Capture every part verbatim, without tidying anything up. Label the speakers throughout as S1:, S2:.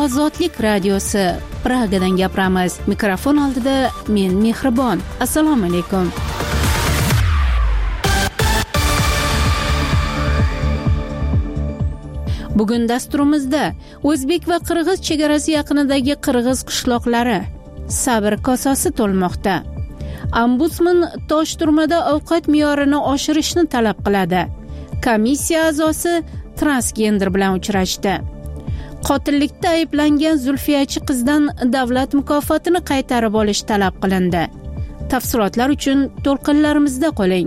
S1: Ozodlik radiosi Pragadan gapiramiz. Mikrofon oldida men Mehribon. Assalomu alaykum. Bugun dasturimizda O'zbek va Qirg'iz chegarasi yaqinidagi qirg'iz qishloqlari sabr kosasi to'lmoqda. Ombudsman Toshturmada ovqat me'yorini oshirishni talab qiladi. Komissiya a'zosi transgender bilan uchrashdi. Qotillikda ayblangan Zulfiyachi qizdan davlat mukofotini qaytarib olish talab qilindi. Tafsilotlar uchun to'lqinlarimizda qoling.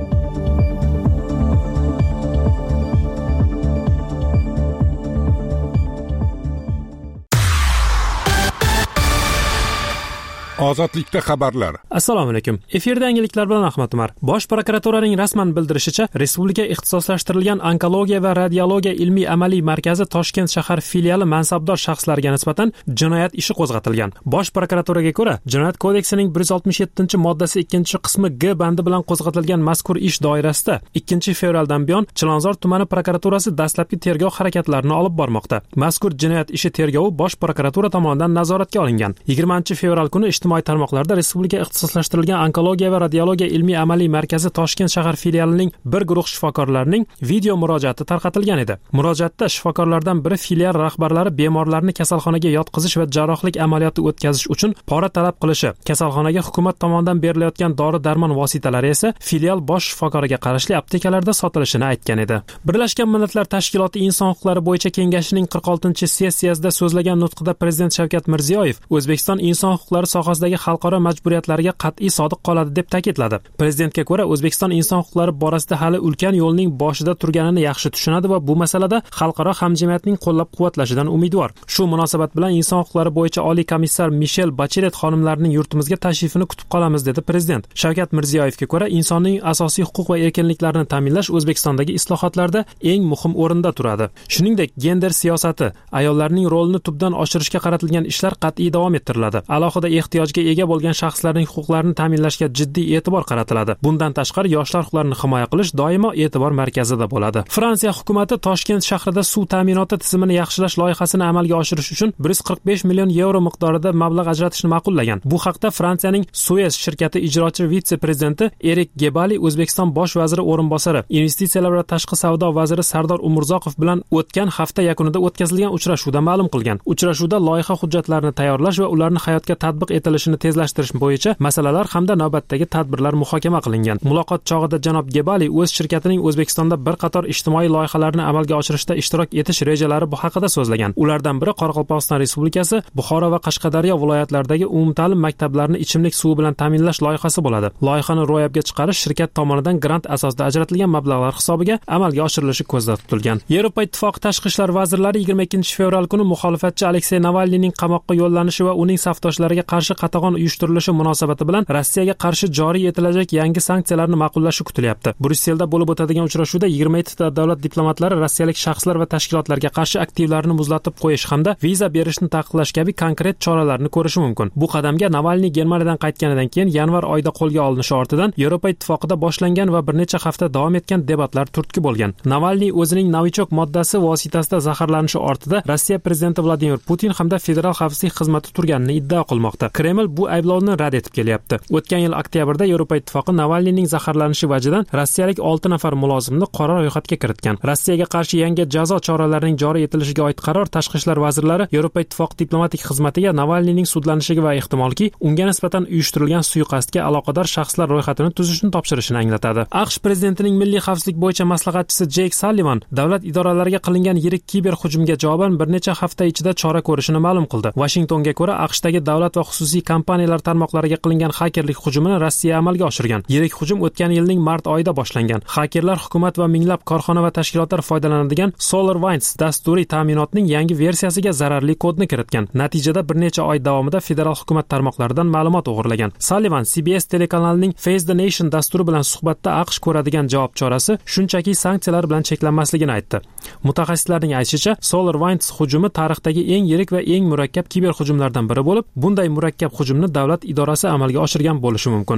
S2: Ozodlikda xabarlar.
S3: Assalomu alaykum. Efirda yangiliklar bilan Ahmad Umar. Bosh prokuraturaning rasman bildirishicha, Respublika ixtisoslashtirilgan onkologiya va radiologiya ilmiy amaliy markazi Toshkent shahar filiali mansabdor shaxslariga nisbatan jinoyat ishi qo'zg'atilgan. Bosh prokuraturaga ko'ra, Jinoyat kodeksining bir yuz oltmish yettinchi moddasi ikkinchi qismi G bandi bilan qo'zg'atilgan mazkur ish doirasida ikkinchi fevraldan buyon Chilonzor tumani prokuraturasi dastlabki tergov harakatlarini olib bormoqda. Mazkur jinoyat ishi tergovi Bosh prokuratura tomonidan nazoratga olingan. yigirmanchi fevral kuni ijtimoiy tarmoqlarda Respublika ixtisoslashtirilgan onkologiya va radiologiya ilmiy amaliy markazi Toshkent shahar filialining bir guruh shifokorlarining video murojaati tarqatilgan edi. Murojaatda shifokorlardan biri filial rahbarlari bemorlarni kasalxonaga yotqizish va jarrohlik amaliyoti o'tkazish uchun pora talab qilishi, kasalxonaga hukumat tomonidan berilayotgan dori-darmon vositalari esa filial bosh shifokoriga qarashli aptekalarda sotilishini aytgan edi. Birlashgan Millatlar Tashkiloti Inson huquqlari bo'yicha kengashining qirq oltinchi sessiyasida so'zlagan nutqida Prezident Shavkat Mirziyoyev O'zbekiston inson huquqlari sohasidagi xalqaro majburiyatlariga qat'iy sodiq qoladi deb ta'kidladi. Prezidentga ko'ra, O'zbekiston inson huquqlari borasida hali ulkan yo'lning boshida turganini yaxshi tushunadi va bu masalada xalqaro hamjamiyatning qo'llab-quvvatlashidan umidvor. Shu munosabat bilan inson huquqlari bo'yicha oliy komissar Mishel Bachelet xonimlarining yurtimizga tashrifini kutib qolamiz dedi Prezident. Shavkat Mirziyoyevga ko'ra, insonning asosiy huquq va erkinliklarini ta'minlash O'zbekistondagi islohotlarda eng muhim o'rinda turadi. Shuningdek, gender siyosati, ayollarning rolini tubdan oshirishga qaratilgan ishlar qat'iy davom ettiriladi. Alohida ehtiyojga ega bo'lgan shaxslarning huquqlarini ta'minlashga jiddiy e'tibor qaratiladi. Bundan tashqari, yoshlar huquqlarini himoya qilish doimo e'tibor markazida bo'ladi. Fransiya hukumatı Toshkent shahrida suv ta'minoti tizimini yaxshilash loyihasini amalga oshirish uchun bir yuz qirq besh million yevro miqdorida mablag' ajratishni ma'qullagan. Bu haqda Fransiyaning Suez shirkati ijrochi vitse-prezidenti Erik Gebali O'zbekiston bosh vaziri o'rinbosari, investitsiyalar va tashqi savdo vaziri Sardor Umurzoqov bilan o'tgan hafta yakunida o'tkazilgan uchrashuvda ma'lum qilgan. Uchrashuvda loyiha hujjatlarini tayyorlash va ularni hayotga tatbiq etilishini tezlashtirish bo'yicha masalalar hamda navbatdagi tadbirlar muhokama qilingan. Muloqot chog'ida janob Gebali o'z shirkatining O'zbekistonda bir qator ijtimoiy loyihalarni amalga oshirishda ishtirok etish rejalari haqida so'zlagan. Ulardan biri Qoraqalpog'iston Respublikasi, Buxoro va Qashqadaryo viloyatlaridagi umumta'lim maktablarini ichimlik suvi bilan ta'minlash loyihasi bo'ladi. Loyihani ro'yobga chiqarish shirkat tomonidan grant asosida ajratilgan mablag'lar hisobiga amalga oshirilishi ko'zda tutilgan. Yevropa Ittifoqi tashqi ishlar vazirlari yigirma ikkinchi fevral kuni muxolifatchi Aleksey Navalniyning qamoqqa yo'llanishi va uning safdoshlariga qarshi qatag'on uyushtirilishi munosabati bilan Rossiyaga qarshi joriy etilajak yangi sanksiyalarni ma'qullashi kutilyapti. Bryusselda bo'lib o'tadigan uchrashuvda yigirma yettita davlat diplomatlari rossiyalik shaxslar va tashkilotlarga qarshi aktivlarni muzlatib qo'yish hamda viza berishni taqiqlash kabi konkret choralarni ko'rishi mumkin. Bu qadamga Navalniy Germaniyadan qaytganidan keyin yanvar oyida qo'lga olinishi ortidan Yevropa Ittifoqida boshlangan va bir necha hafta davom etgan debatlar turtki bo'lgan. Navalniy o'zining Novichok moddasi vositasida zaharlanishi ortida Rossiya prezidenti Vladimir Putin hamda federal xavfsizlik xizmati turganini iddao qilmoqda. Kreml bu ayblovni rad etib kelyapti. O'tgan yil oktyabrda Yevropa Ittifoqi Navalniyning zaharlanishi vajidan rossiyalik olti nafar mulozimni qora ro'yxatga kiritgan. Rossiyaga qarshi yangi jazo choralarining joriy etilishiga oid qaror tashqi ishlar vazirlari Yevropa Ittifoqi diplomatik xizmatiga Navalniyning sudlanishiga va ehtimolki unga nisbatan uyushtirilgan suiqasdga aloqador shaxslar ro'yxatini tuzishni topshirishini anglatadi. AQSh prezidentining milliy xavfsizlik bo'yicha maslahatchisi Jeyk Sallivan davlat idoralariga qilingan yirik kiber hujumga javoban bir necha hafta ichida chora ko'rishini ma'lum qildi. Washingtonga ko'ra, AQShdagi davlat va xususiy kompaniyalar tarmoqlariga qilingan hakerlik hujumini Rossiya amalga oshirgan. Yirik hujum o'tgan yilning mart oyida boshlangan. Hakerlar hukumat va minglab korxona va tashkilotlar foydalanadigan SolarWinds dasturiy ta'minotning yangi versiyasiga zararli kodni kiritgan. Natijada bir necha oy davomida federal hukumat tarmoqlaridan ma'lumot o'g'irlagan. Sullivan C B S telekanalining Face the Nation dasturi bilan suhbatda AQSh ko'radigan javob chorasi shunchaki sanksiyalar bilan cheklanmasligini aytdi. Mutaxassislarning aytishicha, SolarWinds hujumi tarixdagi eng yirik va eng murakkab kiber hujumlardan biri bo'lib, bunday murakkab hujumni davlat idorasi amalga oshirgan bo'lishi mumkin.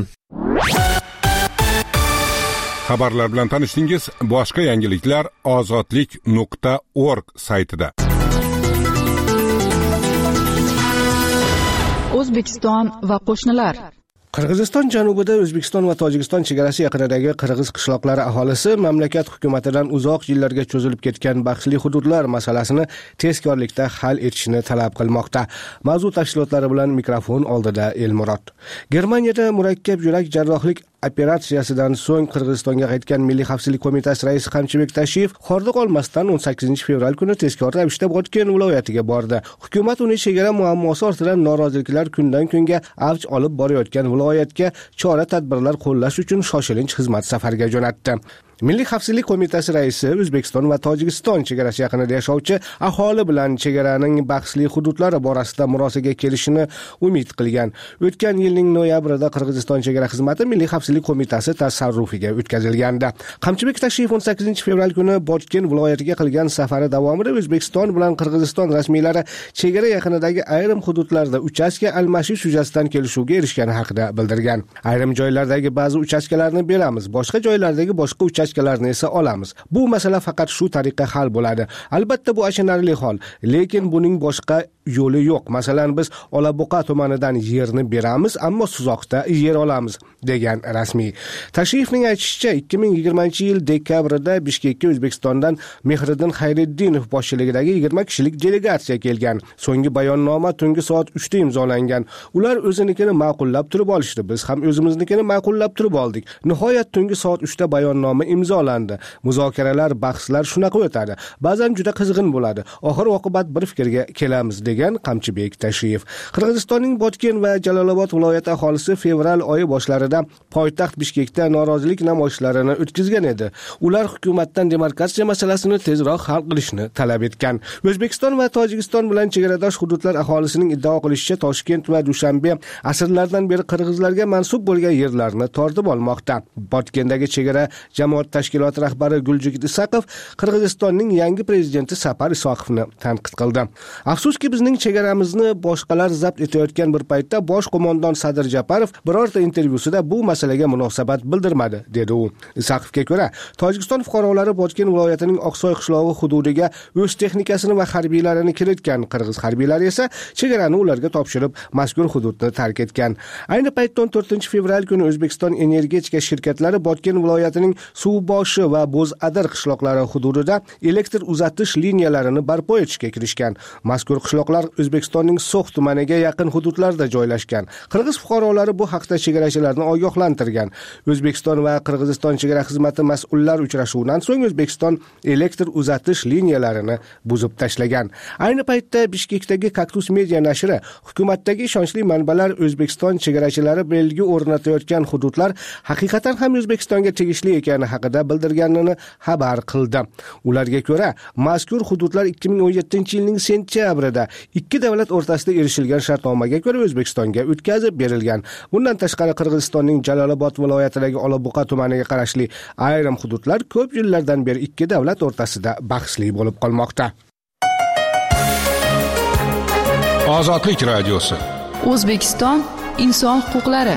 S2: Xabarlar bilan tanishdingiz. Boshqa yangiliklar ozodlik nuqta org saytida.
S4: O'zbekiston va qo'shnilar.
S5: Qirg'iziston janubida O'zbekiston va Tojikiston chegarasi yaqinidagi qirg'iz qishloqlari aholisi mamlakat hukumatidan uzoq yillarga cho'zilib ketgan bahsli hududlar masalasini tezkorlikda hal etishni talab qilmoqda. Mavzu tafsilotlari bilan mikrofon oldida Elmurod. Germaniyada murakkab yurak jarrohlik operatsiyasidan so'ng Qirg'izistonga qaytgan Milliy xavfsizlik qo'mitasi raisi Qamchibek Tashiyev qorda qolmasdan o'n sakkizinchi fevral kuni tezkor ravishda Botken viloyatiga bordi. Hukumat uni chegara muammosi ortidan noroziliklar kundan kunga avj olib borayotgan viloyatga chora-tadbirlar qo'llash uchun shoshilinch xizmat safariga jo'natdi. Milliy xavfsizlik qo'mitasi raisi O'zbekiston va Tojikiston chegarasi yaqinida yashovchi aholi bilan chegaraning bahsli hududlari borasida murosaga kelishini umid qilgan. O'tgan yilning noyabrida Qirg'iziston chegara xizmati Milliy xavfsizlik qo'mitasi tasarrufiga o'tkazilgandi. Qamchibek Tashiyev o'n sakkizinchi fevral kuni Botken viloyatiga qilgan safari davomida O'zbekiston bilan Qirg'iziston rasmiylari chegara yaqinidagi ayrim hududlarda uchastka almashish yuzasidan kelishuvga erishgani haqida bildirgan. Ayrim joylardagi ba'zi uchastkalarni beramiz, boshqa joylardagi boshqa uchastkalarni esa olamiz. Bu masala faqat shu tariqa hal bo'ladi. Albatta bu achinarli hol, lekin buning boshqa yo'li yo'q. Masalan, biz Olabuqa tumanidan yerni beramiz, ammo Suzoqda yer olamiz, degan rasmiy. Tashiyevning aytishicha, ikki ming yigirmanchi yil dekabrida Bishkekka O'zbekistondan Mehriddin Xayriddinov boshchiligidagi yigirma kishilik delegatsiya kelgan. So'nggi bayonnoma tungi soat uchda imzolangan. Ular o'zinikini ma'qullab turib olishdi. Biz ham o'zimiznikini ma'qullab turib oldik. Nihoyat tungi soat uchda bayonnoma imzolandi. Muzokaralar, bahslar shunaqa o'tadi. Ba'zan juda qizg'in bo'ladi. Oxir oqibat bir fikrga kelamiz, degan Qamchibek Tashiyev. Qirg'izistonning Botken va Jalolobod viloyati aholisi fevral oyi boshlarida poytaxt Bishkekda norozilik namoyishlarini o'tkazgan edi. Ular hukumatdan demarkatsiya masalasini tezroq hal qilishni talab etgan. O'zbekiston va Tojikiston bilan chegaradosh hududlar aholisining iddao qilishicha, Toshkent va Dushanbe asrlardan beri qirg'izlarga mansub bo'lgan yerlarni tortib olmoqda. Botgendagi chegara jamoat tashkiloti rahbari Guljigit Isaqov Qirg'izistonning yangi prezidenti Sapar Isoqovni tanqid qildi. Afsuski, bizning chegaramizni boshqalar zabt etayotgan bir paytda bosh qo'mondon Sadir Japarov birorta intervyusida bu masalaga munosabat bildirmadi, dedi u. Isaqovga ko'ra, Tojikiston fuqarolari Botken viloyatining Oqsoy qishlog'i hududiga o'z texnikasini va harbiylarini kiritgan. Qirg'iz harbiylari esa chegarani ularga topshirib, mazkur hududni tark etgan. Ayni paytda o'n to'rtinchi fevral kuni O'zbekiston energetika shirkatlari Botken viloyatining Suvboshi va Bo'zadir qishloqlari hududida elektr uzatish liniyalarini barpo etishga kirishgan. Mazkur qishloqlar O'zbekistonning So'x tumaniga yaqin hududlarda joylashgan. Qirg'iz fuqarolari bu haqda chegarachilarni ogohlantirgan. O'zbekiston va Qirg'iziston chegara xizmati mas'ullar uchrashuvidan so'ng O'zbekiston elektr uzatish liniyalarini buzib tashlagan. Ayni paytda Bishkekdagi Kaktus media nashri hukumatdagi ishonchli manbalar O'zbekiston chegarachilari belgi o'rnatayotgan hududlar haqiqatan ham O'zbekistonga tegishli ekani haqida bildirganini xabar qildi. Ularga ko'ra, mazkur hududlar ikki ming o'n yettinchi yilning sentyabrida ikki davlat o'rtasida erishilgan shartnomaga ko'ra O'zbekistonga o'tkazib berilgan. Bundan tashqari Qirg'izistonning Jalolobod viloyatidagi Olabuqa tumaniga qarashli ayrim hududlar ko'p yillardan beri ikki davlat o'rtasida bahsli bo'lib qolmoqda.
S2: Ozodlik radiosi.
S4: O'zbekiston inson huquqlari.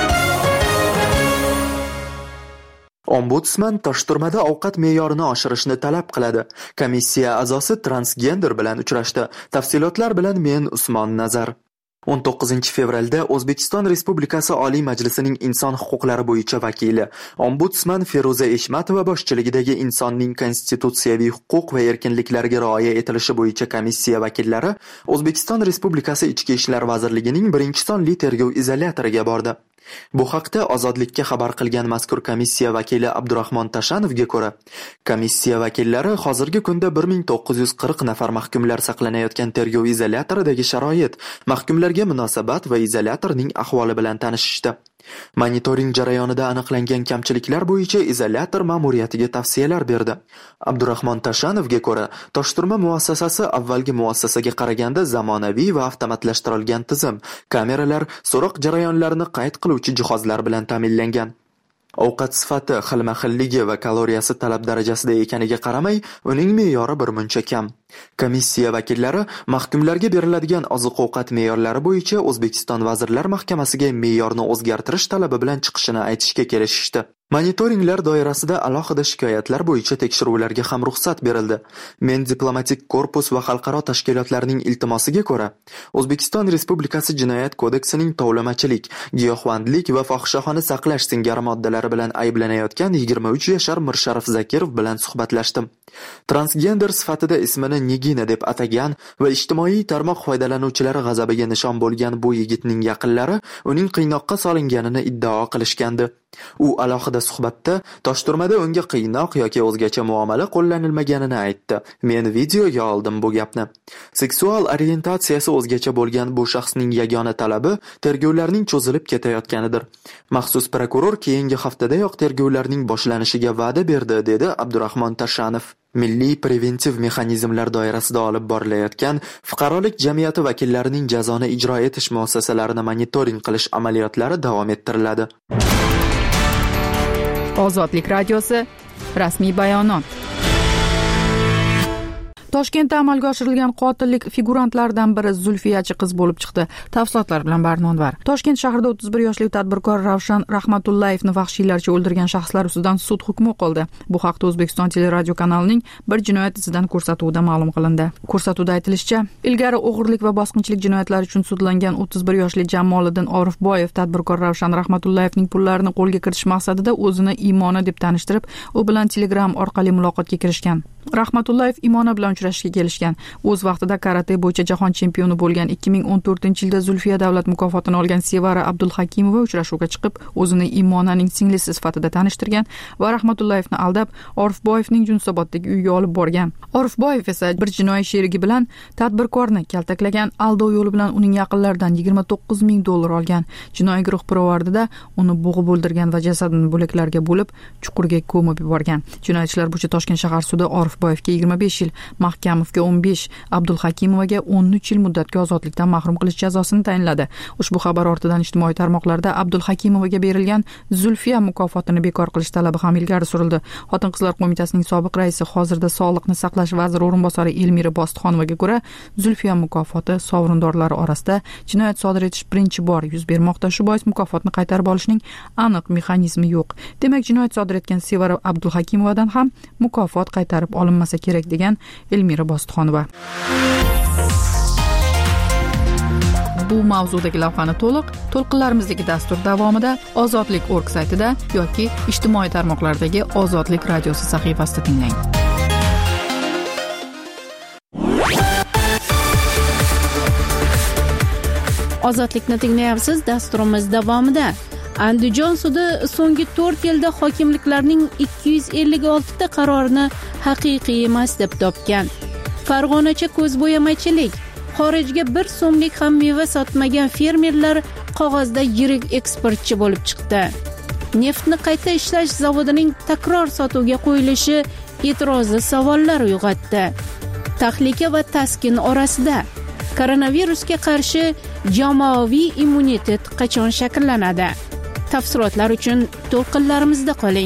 S6: Ombudsman Toshturmada ovqat me'yorini oshirishni talab qiladi. Komissiya a'zosi transgender bilan uchrashdi. Tafsilotlar bilan men Usmon Nazar. o'n to'qqizinchi fevralda O'zbekiston Respublikasi Oliy Majlisining inson huquqlari bo'yicha vakili, Ombudsman Feruza Eshmatova boshchiligidagi insonning konstitutsiyaviy huquq va erkinliklariga rioya etilishi bo'yicha komissiya vakillari O'zbekiston Respublikasi Ichki ishlar vazirligining birinchi sonli tergov izolyatoriga bordi. Bu haqda Ozodlikka xabar qilgan mazkur komissiya vakili Abdurahmon Tashanovga ko'ra, komissiya vakillari hozirgi kunda bir ming to'qqiz yuz qirq nafar mahkumlar saqlanayotgan tergov izolyatoridagi sharoit, mahkumlarga munosabat va izolyatorning ahvoli bilan tanishishdi. Monitoring jarayonida aniqlangan kamchiliklar bo'yicha izolyator ma'muriyatiga tavsiyalar berdi. Abdurahmon Tashanovga ko'ra, Toshturma muassasasi avvalgi muassasaga qaraganda zamonaviy va avtomatlashtirilgan tizim, kameralar, so'roq jarayonlarini qayd qiluvchi jihozlar bilan ta'minlangan. Ovqat sifati, xilma-xilligi va kaloriyasi talab darajasida ekaniga qaramay, uning me'yori birmuncha kam. Komissiya vakillari mahkumlarga beriladigan oziq-ovqat me'yorlari bo'yicha O'zbekiston Vazirlar Mahkamasiga me'yorni o'zgartirish talabi bilan chiqishini aytishga kelishishdi. Monitoringlar doirasida alohida shikoyatlar bo'yicha tekshiruvlarga ham ruxsat berildi. Men diplomatik korpus va xalqaro tashkilotlarning iltimosiga ko'ra, O'zbekiston Respublikasi Jinoyat kodeksining tovlamachilik, giyohvandlik va fohishaxona saqlash singari moddalari bilan ayblanayotgan yigirma uch yashar Mirsharif Zakirov bilan suhbatlashdim. Transgender sifatida ismini Nigina deb atagan va ijtimoiy tarmoq foydalanuvchilari g'azabiga nishon bo'lgan bu yigitning yaqinlari uning qiynoqqa solinganini iddao qilishgandi. U alohida suhbatda Toshturmada unga qiynoq yoki o'zgacha muomala qo'llanilmaganini aytdi. Men videoga oldim bu gapni. Seksual orientatsiyasi o'zgacha bo'lgan bu shaxsning yagona talabi tergovlarning cho'zilib ketayotganidir. Maxsus prokuror keyingi haftadayoq tergovlarning boshlanishiga va'da berdi, dedi Abdurahmon Tashanov. Milliy preventiv mexanizmlar doirasida olib borilayotgan fuqarolik jamiyati vakillarining jazoni ijro etish muassasalarini monitoring qilish amaliyotlari davom ettiriladi.
S4: Ozodlik radiosi rasmiy bayonot. Toshkentda amalga oshirilgan qotillik figurantlaridan biri Zulfiyachi qiz bo'lib chiqdi. Tafsilotlar bilan Barnonvar. Toshkent shahrida o'ttiz bir yoshli tadbirkor Ravshan Rahmatullayevni vahshiylarcha o'ldirgan shaxslar ustidan sud hukmi o'qildi. Bu haqda O'zbekiston teleradio kanalining bir jinoyat izidan ko'rsatuvida ma'lum qilindi. Ko'rsatuvda aytilishicha, ilgari o'g'irlik va bosqinchilik jinoyatlari uchun sudlangan o'ttiz bir yoshli Jamoliddin Orifboyev tadbirkor Ravshan Rahmatullayevning pullarini qo'lga kiritish maqsadida o'zini Imona deb tanishtirib, u bilan Telegram orqali muloqotga kirishgan. Rahmatullayev Imona bilan uchrashishga kelishgan. O'z vaqtida karate bo'yicha jahon chempioni bo'lgan ikki ming o'n to'rtinchi yilda Zulfiya davlat mukofotini olgan Sevara Abdulhakimova uchrashuvga chiqib, o'zini Imonaning singlisi sifatida tanishtirgan va Rahmatullayevni aldab, Orifboyevning Yunusoboddagi uyiga olib borgan. Orifboyev esa bir jinoiy sherigi bilan tadbirkorni kaltaklagan, aldov yo'li bilan uning yaqinlaridan yigirma to'qqiz ming dollar olgan. Jinoiy guruh pirovardida uni bo'g'ib o'ldirgan va jasadini bo'laklarga bo'lib, chuqurga ko'mib yuborgan. Jinoyat ishlari bo'yicha Toshkent shahar sudi Orifboyevga yigirma besh yil, Mahkamovga o'n besh, Abdulhakimovaga o'n uch yil muddatga ozodlikdan mahrum qilish jazosini tayinladi. Ushbu xabar ortidan ijtimoiy tarmoqlarda Abdulhakimovaga berilgan Zulfiya mukofotini bekor qilish talabi ham ilgari surildi. Xotin-qizlar qo'mitasining sobiq raisi, hozirda Sog'liqni saqlash vaziri o'rinbosari Elmira Bostixonovaga ko'ra, Zulfiya mukofoti sovrindorlari orasida jinoyat sodir etish birinchi bor yuz bermoqda. Shu bois mukofotni qaytarib olishning aniq mexanizmi yo'q. Demak, jinoyat sodir etgan Sevara Abdulhakimovadan ham mukofot qaytarib olinmasa kerak, degan Elmira Bostixonova. Bu mavzudagi lavhani to'liq to'lqinlarimizdagi dastur davomida ozodlik org saytida yoki ijtimoiy tarmoqlardagi Ozodlik radiosi sahifasida tinglang.
S1: Ozodlikni tinglayapsiz. Dasturimiz davomida Andijon sudi so'nggi to'rt yilda hokimliklarning ikki yuz ellik olti ta qarorini haqiqiy emas deb topgan. Farg'onacha ko'zbo'yamachilik, xorijga bir so'mlik ham meva sotmagan fermerlar qog'ozda yirik eksportchi bo'lib chiqdi. Neftni qayta ishlash zavodining takror sotuvga qo'yilishi e'tirozli savollar uyg'otdi. Tahlika va taskin orasida koronavirusga qarshi jamoaviy immunitet qachon shakllanadi? Tafsilotlar uchun to'lqinlarimizda qoling.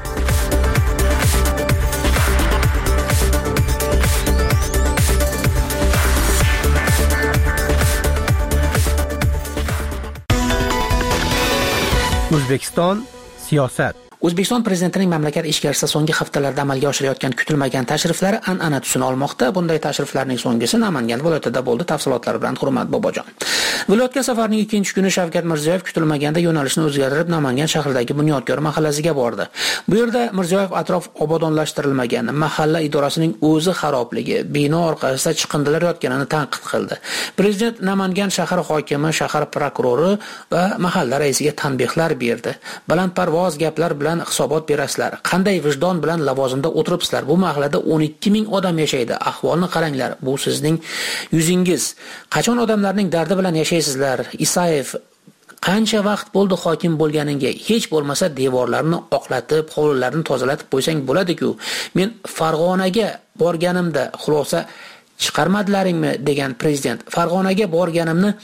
S7: O'zbekiston siyosat.
S8: O'zbekiston prezidentining mamlakat ichkarisida so'nggi haftalarda amalga oshirayotgan kutilmagan tashriflari an'ana tusini olmoqda. Bunday tashriflarning so'nggisi Namangan viloyatida bo'ldi. Tafsilotlar bilan Hurmat Bobojon. Viloyatga safarning ikkinchi kuni Shavkat Mirziyoyev kutilmaganda yo'nalishni o'zgartirib Namangan shahridagi Bunyodkor mahallasiga bordi. Bu yerda Mirziyoyev atrof obodonlashtirilmagan, mahalla idorasining o'zi xarobligi, bino orqasida chiqindilar yotganini tanqid qildi. Prezident Namangan shahar hokimi, shahar prokurori va mahalla raisiga tanbehlar berdi. Balandparvoz gaplar bilan hisobot berasizlar. Qanday vijdon bilan lavozimda o'tiribsizlar? Bu mahallada o'n ikki ming odam yashaydi. Ahvolni qaranglar. Bu sizning yuzingiz. Qachon odamlarning dardi bilan yashaysizlar? Isayev qancha vaqt bo'ldi hokim bo'lganingga? Hech bo'lmasa devorlarni oqlatib, hovlilarni tozalatib qo'ysang bo'ladi-ku. Men Farg'onaga borganimda xulosa chiqarmadilaringmi degan prezident. Farg'onaga borganimni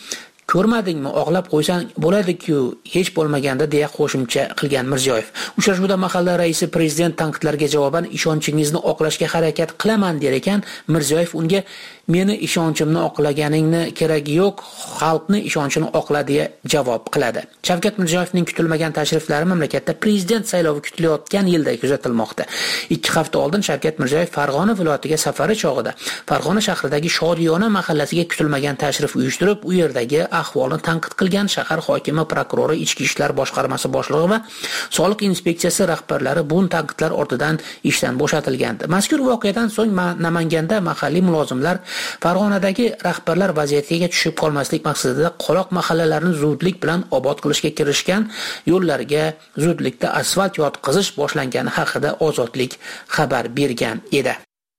S8: ko'rmadingmi, oqlab qo'ysang bo'ladi-ku, hech bo'lmaganda deya qo'shimcha qilgan Mirziyoyev. Uchrashuvda mahalla raisi prezident tanqidlarga javoban ishonchingizni oqlashga harakat qilaman der ekan, Mirziyoyev unga meni ishonchimni oqlaganingni keragi yo'q, xalqni ishonchini oqla deya javob qiladi. Shavkat Mirziyoyevning kutilmagan tashriflari mamlakatda prezident saylovi kutilayotgan yilda kuzatilmoqda. ikki hafta oldin Shavkat Mirziyoyev Farg'ona viloyatiga safari chog'ida Farg'ona shahridagi Shodiyona mahallasiga kutilmagan tashrif uyushtirib, u yerdagi ahvolni tanqid qilgan shahar hokimi, prokurori, ichki ishlar boshqarmasi boshlig'i va soliq inspeksiyasi rahbarlari bu tanqidlar ortidan ishdan bo'shatilgandi. Mazkur voqeadan so'ng Namanganda mahalliy mulozimlar Farg'onadagi rahbarlar vaziyatiga tushib qolmaslik maqsadida qoloq mahallalarni zudlik bilan obod qilishga kirishgan, yo'llarga zudlikda asfalt yotqizish boshlangani haqida Ozodlik xabar bergan edi.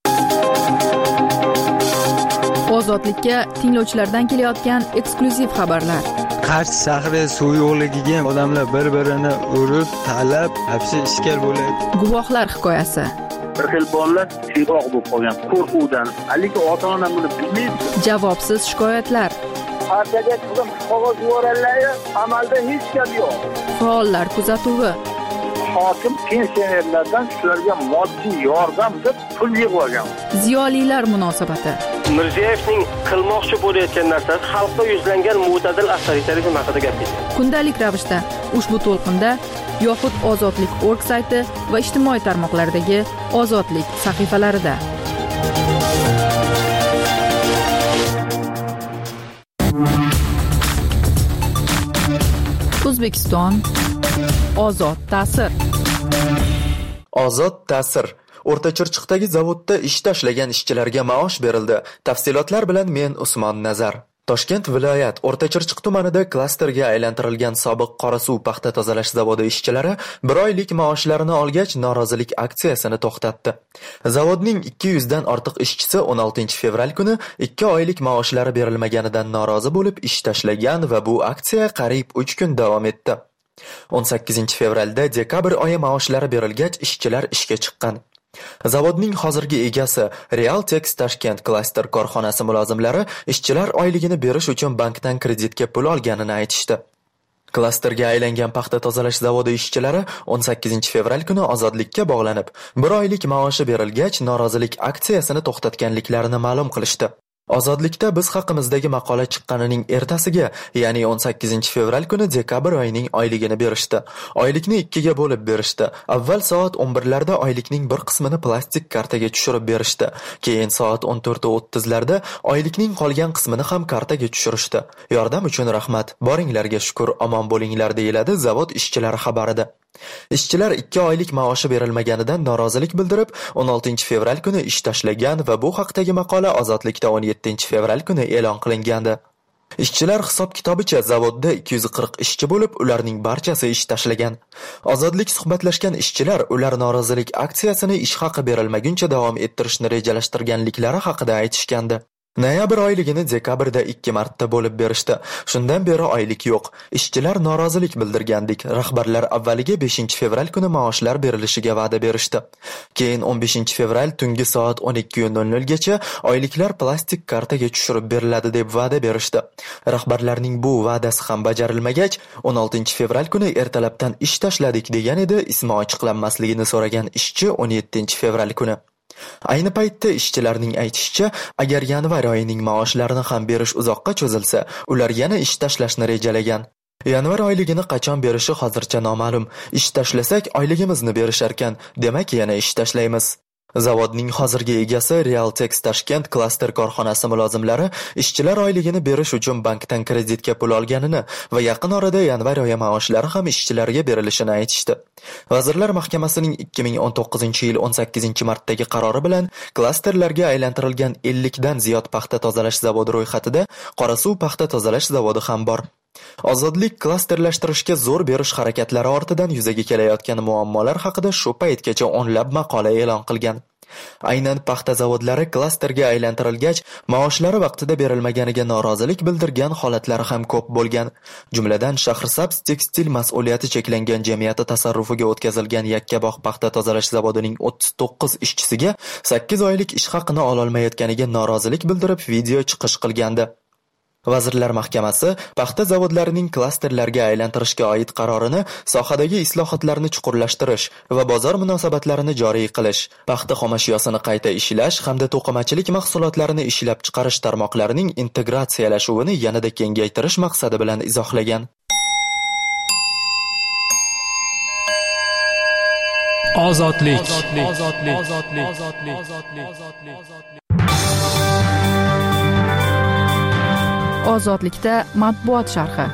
S4: Ozodlikka tinglovchilardan kelayotgan eksklyuziv xabarlar.
S9: Qarshi shahri suv yo'qligiga odamlar bir-birini urib, talab, hapsi ishkal bo'laydi.
S4: Guvohlar hikoyasi.
S10: Bir xil bolalar siyoq bo'lib qolgan qo'rquvdan, haligi ota-ona buni bilmaydi.
S4: Javobsiz shikoyatlar.
S10: Partiyaga qilib qog'oz yuborganlar, amalda hech gap yo'q.
S4: Faollar kuzatuvi.
S10: Hokim pensionerlardan shularga moddiy yordam deb pul yig'ib olgan.
S4: Ziyolilar munosabati.
S11: Mirziyoyevning qilmoqchi bo'layotgan narsasi xalqqa yuzlangan mo'tadil avtoritarizm haqida gap ketdi.
S4: Kundalik ravishda ushbu to'lqinda yoxud Ozodlik org sayti va ijtimoiy tarmoqlardagi Ozodlik sahifalarida. O'zbekiston ozod ta'sir.
S6: Ozod ta'sir. O'rtachirchiqdagi zavodda ish tashlagan ishchilarga maosh berildi. Tafsilotlar bilan men Usmon Nazar. Toshkent viloyat O'rtachirchiq tumanida klasterga aylantirilgan sobiq Qorasuv paxta tozalash zavodi ishchilari bir oylik maoshlarini olgach norozilik aksiyasini to'xtatdi. Zavodning ikki yuz dan ortiq ishchisi o'n oltinchi fevral kuni ikki oylik maoshlari berilmaganidan norozi bo'lib ish tashlagan va bu aksiya qariyb uch kun davom etdi. o'n sakkizinchi fevralda dekabr oyi maoshlari berilgach ishchilar ishga chiqqan. Zavodning hozirgi egasi Realtex Tashkent klaster korxonasi mulozimlari ishchilar oyligini berish uchun bankdan kreditga pul olganini aytishdi. Klasterga aylangan paxta tozalash zavodi ishchilari o'n sakkizinchi fevral kuni ozodlikka bog'lanib, bir oylik maoshi berilgach norozilik aksiyasini to'xtatganliklarini ma'lum qilishdi. Ozodlikda biz haqimizdagi maqola chiqqanining ertasiga, ya'ni o'n sakkizinchi fevral kuni dekabr oyining oyligini berishdi. Oylikni ikkiga bo'lib berishdi. Avval soat o'n birlarda oylikning bir qismini plastik kartaga tushirib berishdi. Keyin soat o'n to'rt o'ttiz larda oylikning qolgan qismini ham kartaga tushirishdi. Yordam uchun rahmat. Boringlarga shukr, omon bo'linglar deyiladi zavod ishchilari xabarida. Ishchilar ikki oylik maoshi berilmaganidan norozilik bildirib, o'n oltinchi fevral kuni ish tashlagan va bu haqdagi maqola Ozodlikda o'n yettinchi fevral kuni e'lon qilingandi. Ishchilar hisob-kitobicha zavodda ikki yuz qirq ishchi bo'lib, ularning barchasi ish tashlagan. Ozodlik suhbatlashgan ishchilar ular norozilik aksiyasini ish haqi berilmaguncha davom ettirishni rejalashtirganliklari haqida aytishgandi. Noyabr oyligini dekabrda ikki marta bo'lib berishdi. Shundan beri oylik yo'q. Ishchilar norozilik bildirgandik. Rahbarlar avvaliga beshinchi fevral kuni maoshlar berilishiga va'da berishdi. Keyin o'n beshinchi fevral tungi soat o'n ikki nol nol gacha oyliklar plastik kartaga tushirib beriladi deb va'da berishdi. Rahbarlarning bu va'dasi ham bajarilmagach, o'n oltinchi fevral kuni ertalabdan ish tashladik degan edi, ismi ochiqlanmasligini so'ragan ishchi o'n yettinchi fevral kuni. Ayni paytda ishchilarning aytishicha, agar yanvar oyining maoshlarini ham berish uzoqqa cho'zilsa, ular yana ish tashlashni rejalagan. Yanvar oyligini qachon berishi hozircha noma'lum. Ish tashlasak oyligimizni berisharkan, demak yana ish tashlaymiz. Zavodning hozirgi egasi Realtex Tashkent klaster korxonasi mulozimlari ishchilar oyligini berish uchun bankdan kreditga pul olganini va yaqin orada yanvar oyi maoshlari ham ishchilarga berilishini aytishdi. Vazirlar Mahkamasining ikki ming o'n to'qqizinchi yil o'n sakkizinchi martdagi qarori bilan klasterlarga aylantirilgan ellik dan ziyod paxta tozalash zavodi ro'yxatida Qorasuv paxta tozalash zavodi ham bor. Ozodlik klasterlashtirishga zo'r berish harakatlari ortidan yuzaga kelayotgan muammolar haqida shu paytgacha o'nlab maqola e'lon qilgan. Aynan paxta zavodlari klasterga aylantirilgach, maoshlari vaqtida berilmaganiga norozilik bildirgan holatlari ham ko'p bo'lgan. Jumladan, Shahrisabz tekstil mas'uliyati cheklangan jamiyati tasarrufiga o'tkazilgan Yakkabog' paxta tozalash zavodining o'ttiz to'qqiz ishchisiga sakkiz oylik ish haqini ololmayotganiga norozilik bildirib video chiqish qilgandi. Vazirlar Mahkamasi paxta zavodlarining klasterlarga aylantirishga oid qarorini sohadagi islohotlarni chuqurlashtirish va bozor munosabatlarini joriy qilish, paxta xomashyosini qayta ishlash hamda to'qimachilik mahsulotlarini ishlab chiqarish tarmoqlarining integratsiyalashuvini yanada kengaytirish maqsadi bilan izohlagan.
S3: Ozodlik.
S4: Ozodlikda matbuot sharhi.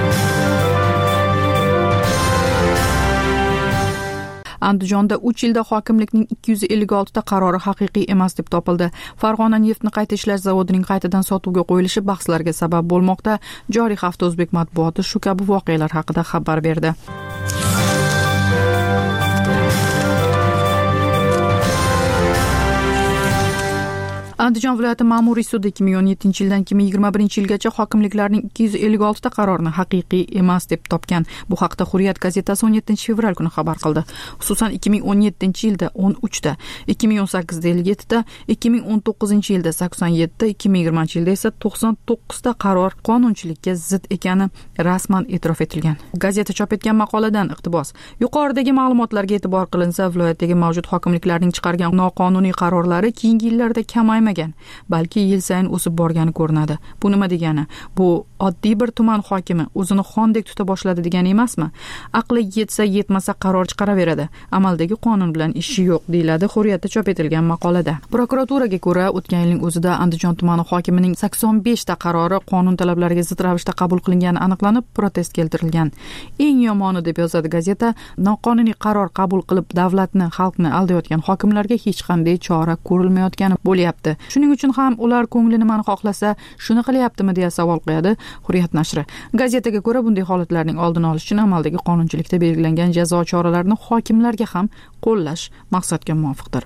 S4: Andijonda uch yilda hokimlikning ikki yuz ellik olti ta qarori haqiqiy emas deb topildi. Farg'ona neftni qayta ishlash zavodining qaytadan sotuvga qo'yilishi bahslarga sabab bo'lmoqda. Joriy hafta o'zbek matbuoti shu kabi voqealar haqida xabar berdi. Andijon viloyati ma'muriy sudi ikki ming o'n yettinchi yildan ikki ming yigirma birinchi yilgacha hokimliklarning ikki yuz ellik olti ta qarorini haqiqiy emas deb topgan. Bu haqda Hurriyet gazetasi o'n yettinchi fevral kuni xabar qildi. Xususan ikki ming o'n yettinchi yilda o'n uch ta, ikki ming o'n sakkizda ellik yetti ta, ikki ming o'n to'qqizinchi yilda sakson yetti ta, ikki ming yigirmanchi yilda esa to'qson to'qqiz ta qaror qonunchilikka zid ekani rasman e'tirof etilgan. Gazeta chop etgan maqoladan iqtibos. Yuqoridagi ma'lumotlarga e'tibor qilinsa, viloyatdagi mavjud hokimliklarning chiqargan noqonuniy qarorlari keyingi yillarda kamaymagan, balki yil sayin o'sib borgani ko'rinadi. Bu nima degani? Bu oddiy bir tuman hokimi o'zini xondek tuta boshladi degani emasmi? Aqli yetsa yetmasa qaror chiqaraveradi. Amaldagi qonun bilan ishi yo'q, deyiladi Hurriyatda chop etilgan maqolada. Prokuraturaga ko'ra, o'tgan yilning o'zida Andijon tumani hokimining sakson besh ta qarori qonun talablariga zid ravishda qabul qilingani aniqlanib, protest keltirilgan. Eng yomoni, deb yozadi gazeta, noqonuniy qaror qabul qilib davlatni, xalqni aldayotgan hokimlarga hech qanday chora ko'rilmayotgani bo'lyapti. Shuning uchun ham ular ko'ngli nimani xohlasa, shuni qilyaptimi deya savol qo'yadi Hurriyet nashri. Gazetaga ko'ra, bunday holatlarning oldini olish uchun amaldagi qonunchilikda belgilangan jazo choralarini hokimlarga ham qo'llash maqsadga muvofiqdir.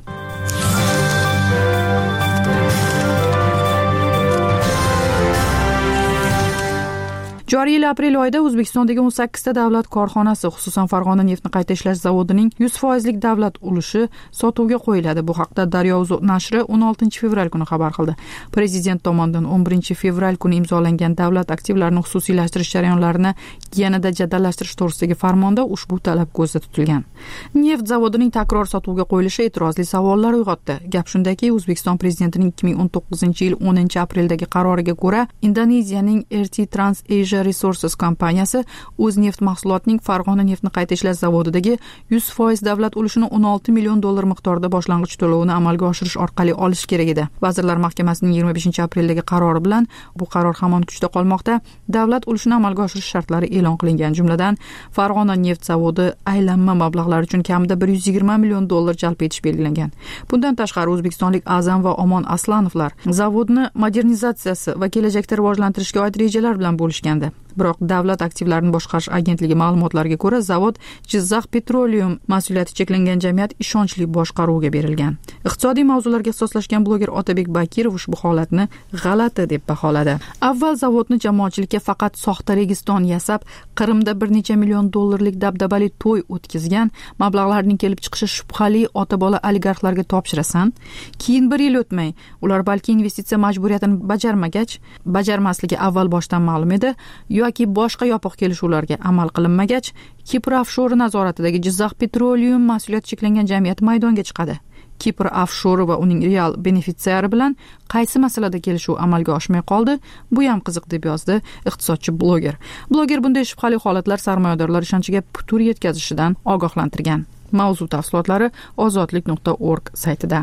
S4: Joriy yil aprel oyida O'zbekistondagi o'n sakkiz ta davlat korxonasi, xususan Farg'ona neftni qayta ishlash zavodining yuz foizlik davlat ulushi sotuvga qo'yiladi. Bu haqda Daryo.uz nashri o'n oltinchi fevral kuni xabar qildi. Prezident tomonidan o'n birinchi fevral kuni imzolangan davlat aktivlarini xususiylashtirish jarayonlarini yanada jadallashtirish to'g'risidagi farmonda ushbu talab ko'zda tutilgan. Neft zavodining takror sotuvga qo'yilishi e'tirozli savollar uyg'otdi. Gap shundaki, O'zbekiston prezidentining ikki ming o'n to'qqizinchi yil o'ninchi apreldagi qaroriga ko'ra, Indoneziyaning R T Trans Asia Resources kompaniyasi o'z neft mahsulotining Farg'ona neftni qayta ishlash zavodidagi yuz foiz davlat ulushini o'n olti million dollar miqdorida boshlang'ich to'lovini amalga oshirish orqali olish kerak edi. Vazirlar Mahkamasining yigirma beshinchi apreldagi qarori bilan bu qaror hamon kuchda qolmoqda. Davlat ulushini amalga oshirish shartlari e'lon qilingan, jumladan Farg'ona neft zavodi aylanma mablag'lar uchun kamida bir yuz yigirma million dollar jalb etish belgilangan. Bundan tashqari, o'zbekistonlik Azam va Omon Aslanovlar zavodni modernizatsiyasi va kelajakda rivojlantirishga oid rejalar bilan bo'lishgandi. Biroq davlat aktivlarini boshqarish agentligi ma'lumotlariga ko'ra, zavod Jizzax Petroleum mas'uliyati cheklangan jamiyat ishonchli boshqaruvga berilgan. Iqtisodiy mavzularga ixtisoslashgan bloger Otabek Bakirov ushbu holatni g'alati deb baholadi. Avval zavodni jamoatchilikka faqat soxta registon yasab, Qrimda bir necha million dollarlik dabdabali to'y o'tkazgan, mablag'larning kelib chiqishi shubhali ota-bola oligarxlarga topshirasan, keyin bir yil o'tmay, ular balki investitsiya majburiyatini bajarmagach, bajarmasligi avval boshdan ma'lum edi, yoki boshqa yopiq kelishuvlarga amal qilinmagach, Kipr ofshori nazoratidagi Jizzax Petroleum mas'uliyati cheklangan jamiyat maydonga chiqadi. Kipr ofshori va uning real benefitsiari bilan qaysi masalada kelishuv amalga oshmay qoldi? Bu ham qiziq, deb yozdi iqtisodchi bloger. Bloger bunday shubhali holatlar sarmoyadorlar ishonchiga putur yetkazishidan ogohlantirgan. Mavzu tafsilotlari ozodlik nuqta org saytida.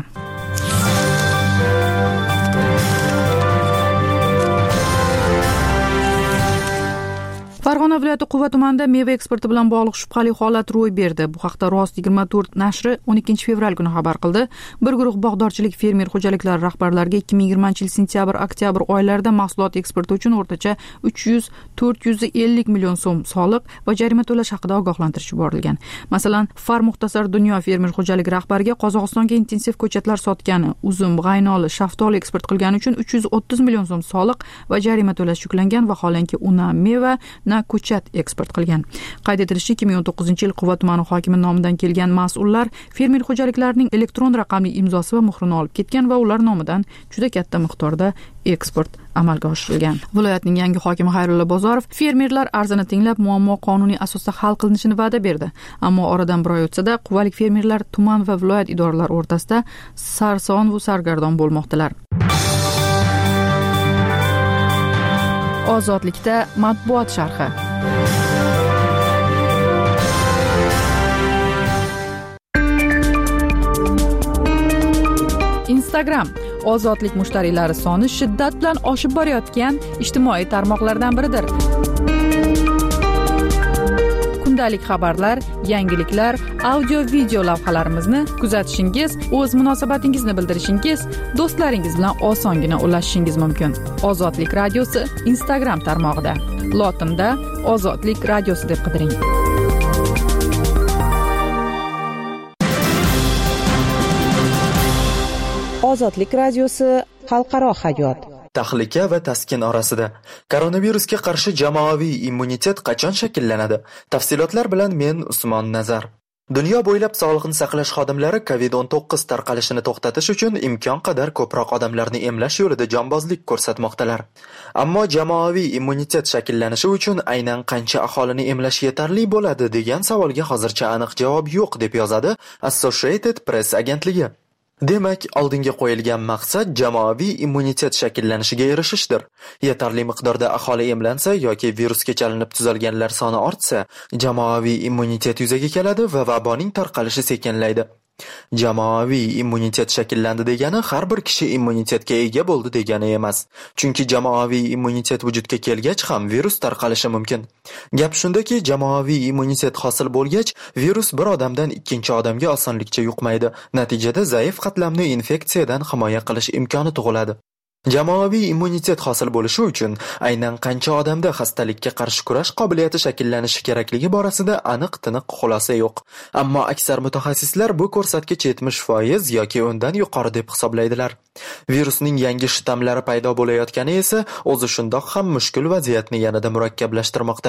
S4: Farg'ona viloyati Quva tumanida meva eksporti bilan bog'liq shubhali holat ro'y berdi. Bu haqda Rost yigirma to'rt nashri o'n ikkinchi fevral kuni xabar qildi. Bir guruh bog'dorchilik fermer xo'jaliklari rahbarlariga ikki ming yigirmanchi yil sentyabr-oktyabr oylarida mahsulot eksporti uchun o'rtacha uch yuz to'rt yuz ellik million so'm soliq va jarima to'lash haqida ogohlantirish yuborilgan. Masalan, Far Muxtasar Dunyo fermer xo'jaligi rahbariga Qozog'istonga intensiv ko'chatlar sotgani, uzum, g'aynoli, shaftoli eksport qilgani uchun uch yuz o'ttiz million so'm soliq va jarima to'lash yuklangan. Vaholanki u na meva, na ko'chat ko'chat eksport qilgan. Qayd etilishicha, ikki ming o'n to'qqizinchi yil Quva tumani hokimi nomidan kelgan mas'ullar fermer xo'jaliklarining elektron raqamli imzosi va muhrini olib ketgan va ular nomidan juda katta miqdorda eksport amalga oshirilgan. Viloyatning yangi hokimi Xayrulla Bozorov fermerlar arzini tinglab, muammo qonuniy asosda hal qilinishini va'da berdi. Ammo oradan bir oy o'tsa-da, quvalik fermerlar tuman va viloyat idoralari o'rtasida sarson va sargardon bo'lmoqdalar. Ozodlikda matbuot sharhi. Instagram ozodlik mushtariylari soni shiddat bilan oshib borayotgan ijtimoiy tarmoqlardan biridir. Kundalik xabarlar, yangiliklar, audio-video lavhalarimizni kuzatishingiz, o'z munosabatingizni bildirishingiz, do'stlaringiz bilan osongina ulashishingiz mumkin. Ozodlik radiosi Instagram tarmog'ida. Lotinda Ozodlik radiosi deb qidiring.
S12: Ozodlik radiosi xalqaro hayot.
S6: Tahlika va taskin orasida koronavirusga qarshi jamoaviy immunitet qachon shakllanadi? Tafsilotlar bilan men Usmon Nazar. Dunyo bo'ylab sog'liqni saqlash xodimlari covid o'n to'qqiz tarqalishini to'xtatish uchun imkon qadar ko'proq odamlarni emlash yo'lida jonbozlik ko'rsatmoqdalar. Ammo jamoaviy immunitet shakllanishi uchun aynan qancha aholini emlash yetarli bo'ladi degan savolga hozircha aniq javob yo'q, deb yozadi Associated Press agentligi. Demak, oldinga qo'yilgan maqsad jamoaviy immunitet shakllanishiga erishishdir. Yetarli miqdorda aholi emlansa yoki virusga chalinib tuzalganlar soni ortsa, jamoaviy immunitet yuzaga keladi va vaboning tarqalishi sekinlaydi. Jamoaviy immunitet shakllandi degani har bir kishi immunitetga ega bo'ldi degani emas. Chunki jamoaviy immunitet vujudga kelgach ham virus tarqalishi mumkin. Gap shundaki, jamoaviy immunitet hosil bo'lgach, virus bir odamdan ikkinchi odamga osonlikcha yuqmaydi. Natijada zaif qatlamni infeksiyadan himoya qilish imkoni tug'iladi. Jamoaviy immunitet hosil bo'lishi uchun aynan qancha odamda xastalikka qarshi kurash qobiliyati shakllanishi kerakligi borasida aniq-tiniq xulosa yo'q. Ammo aksar mutaxassislar bu ko'rsatkich yetmish foiz yoki undan yuqori deb hisoblaydilar. Virusning yangi shtammlari paydo bo'layotgani esa o'zi shundoq ham mushkul vaziyatni yanada murakkablashtirmoqda.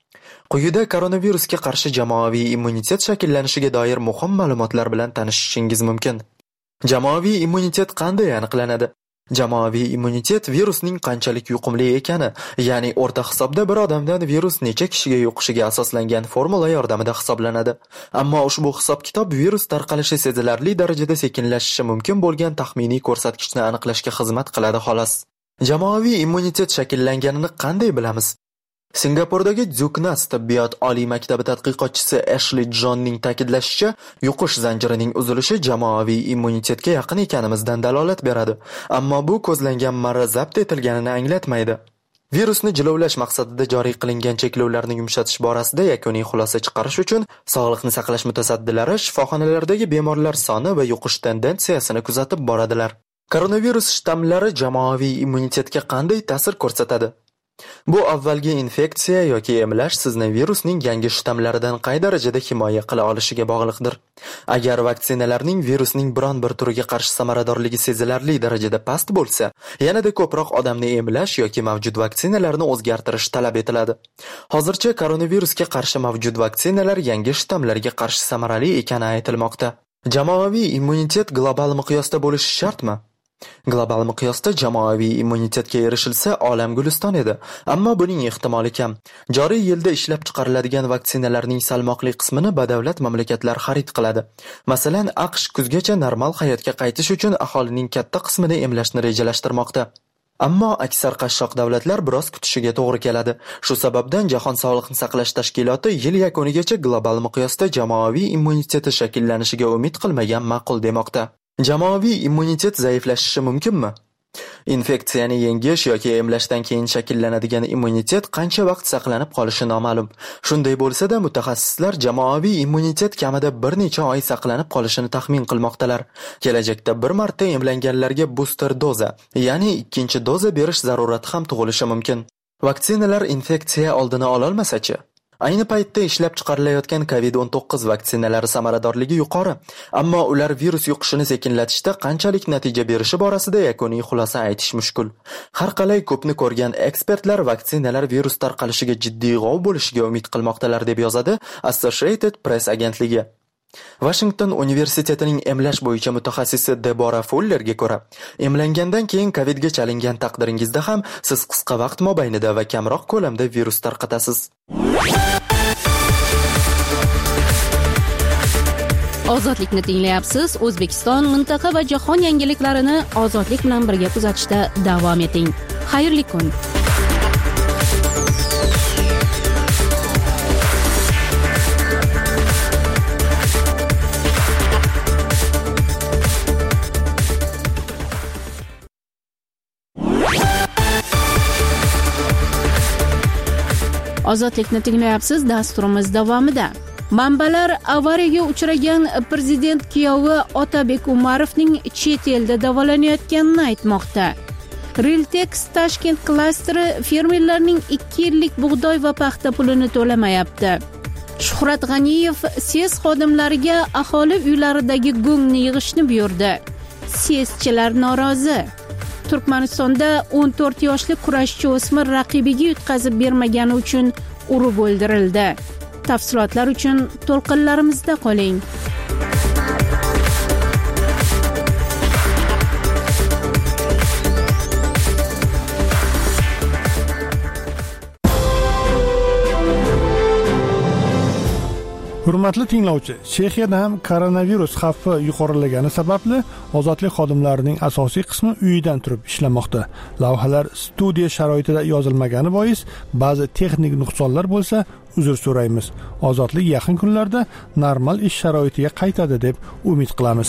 S6: Quyida koronavirusga qarshi jamoaviy immunitet shakllanishiga doir muhim ma'lumotlar bilan tanishishingiz mumkin. Jamoaviy immunitet qanday aniqlanadi? Jamoaviy immunitet virusning qanchalik yuqumli ekani, ya'ni o'rta hisobda bir odamdan virus necha kishiga yuqishiga asoslangan formula yordamida hisoblanadi. Ammo ushbu hisob-kitob virus tarqalishi sezilarli darajada sekinlashishi mumkin bo'lgan taxminiy ko'rsatkichni aniqlashga xizmat qiladi xolos. Jamoaviy immunitet shakllanganini qanday bilamiz? Singapurdagi Dzuknas tibbiyot oliy maktabi tadqiqotchisi Ashley Johnning ta'kidlashicha, yuqish zanjirining uzilishi jamoaviy immunitetga yaqin ekanimizdan dalolat beradi. Ammo bu ko'zlangan marra zabt etilganini anglatmaydi. Virusni jilovlash maqsadida joriy qilingan cheklovlarni yumshatish borasida yakuniy xulosa chiqarish uchun sog'liqni saqlash mutasaddilari shifoxonalardagi bemorlar soni va yuqish tendensiyasini kuzatib boradilar. Koronavirus shtammlari jamoaviy immunitetga qanday ta'sir ko'rsatadi? Bu avvalgi infeksiya yoki emlash sizni virusning yangi shtammlaridan qay darajada himoya qila olishiga bog'liqdir. Agar vaksinalarning virusning biron bir turiga qarshi samaradorligi sezilarli darajada past bo'lsa, yanada ko'proq odamni emlash yoki mavjud vaksinalarni o'zgartirish talab etiladi. Hozircha koronavirusga qarshi mavjud vaksinalar yangi shtammlarga qarshi samarali ekani aytilmoqda. Jamoaviy immunitet global miqyosda bo'lishi shartmi? Global miqyosda jamoaviy immunitetga erishilsa olam guliston edi, ammo buning ehtimoli kam. Joriy yilda ishlab chiqariladigan vaksinalarning salmoqli qismini badavlat mamlakatlar xarid qiladi. Masalan, AQSh kuzgacha normal hayotga qaytish uchun aholining katta qismini emlashni rejalashtirmoqda. Ammo aksar qashshoq davlatlar biroz kutishiga to'g'ri keladi. Shu sababdan Jahon sog'liqni saqlash tashkiloti yil yakunigacha global miqyosda jamoaviy immuniteti shakllanishiga umid qilmagan ma'qul demoqda. Jamoaviy immunitet zaiflashishi mumkinmi? Infeksiyani yengish yoki emlashdan keyin shakllanadigan immunitet qancha vaqt saqlanib qolishi noma'lum. Shunday bo'lsa-da, mutaxassislar jamoaviy immunitet kamida bir necha oy saqlanib qolishini taxmin qilmoqdalar. Kelajakda bir marta emlanganlarga booster doza, ya'ni ikkinchi doza berish zarurati ham tug'ilishi mumkin. Vaksinalar infeksiya oldini ola olmasa-chi? Ayni paytda ishlab chiqarilayotgan kovid o'n to'qqiz vaksinalari samaradorligi yuqori, ammo ular virus yuqishini sekinlatishda qanchalik natija berishi borasida yakuniy xulosa aytish mushkul. Har qalay ko'pni ko'rgan ekspertlar vaksinalar virus tarqalishiga jiddiy g'ov bo'lishiga umid qilmoqdalar deb yozadi Associated Press agentligi. Washington universitetining emlash bo'yicha mutaxassisi Debora Fullerga ko'ra, emlangandan keyin kovidga chalingan taqdiringizda ham siz qisqa vaqt mobaynida va kamroq ko'lamda virus tarqatasiz.
S1: Ozodlikni tinglayapsiz. O'zbekiston, mintaqa va jahon yangiliklarini ozodlik bilan birga kuzatishda davom eting. Xayrli kun. Ozodlikni tinglayapsiz. Dasturimiz davomida manbalar avariyaga uchragan prezident kuyovi Otabek Umarovning chet elda davolanayotganini aytmoqda. Riltex Tashkent klasteri fermerlarning ikki yillik bug'doy va paxta pulini to'lamayapti. Shuhrat G'aniyev SES xodimlariga aholi uylaridagi go'ngni yig'ishni buyurdi. SESchilar norozi. Turkmanistonda o'n to'rt yoshli kurashchi o'smir raqibiga yutqazib bermagani uchun urib o'ldirildi. Tafsilotlar uchun to'lqinlarimizda qoling.
S13: Hurmatli tinglovchi, Chexiyada ham koronavirus xavfi yuqorilagani sababli ozodlik xodimlarining asosiy qismi uyidan turib ishlamoqda. Lavhalar studiya sharoitida yozilmagani bois ba'zi texnik nuqsonlar bo'lsa, uzr so'raymiz. Ozodlik yaqin kunlarda normal ish sharoitiga qaytadi deb umid qilamiz.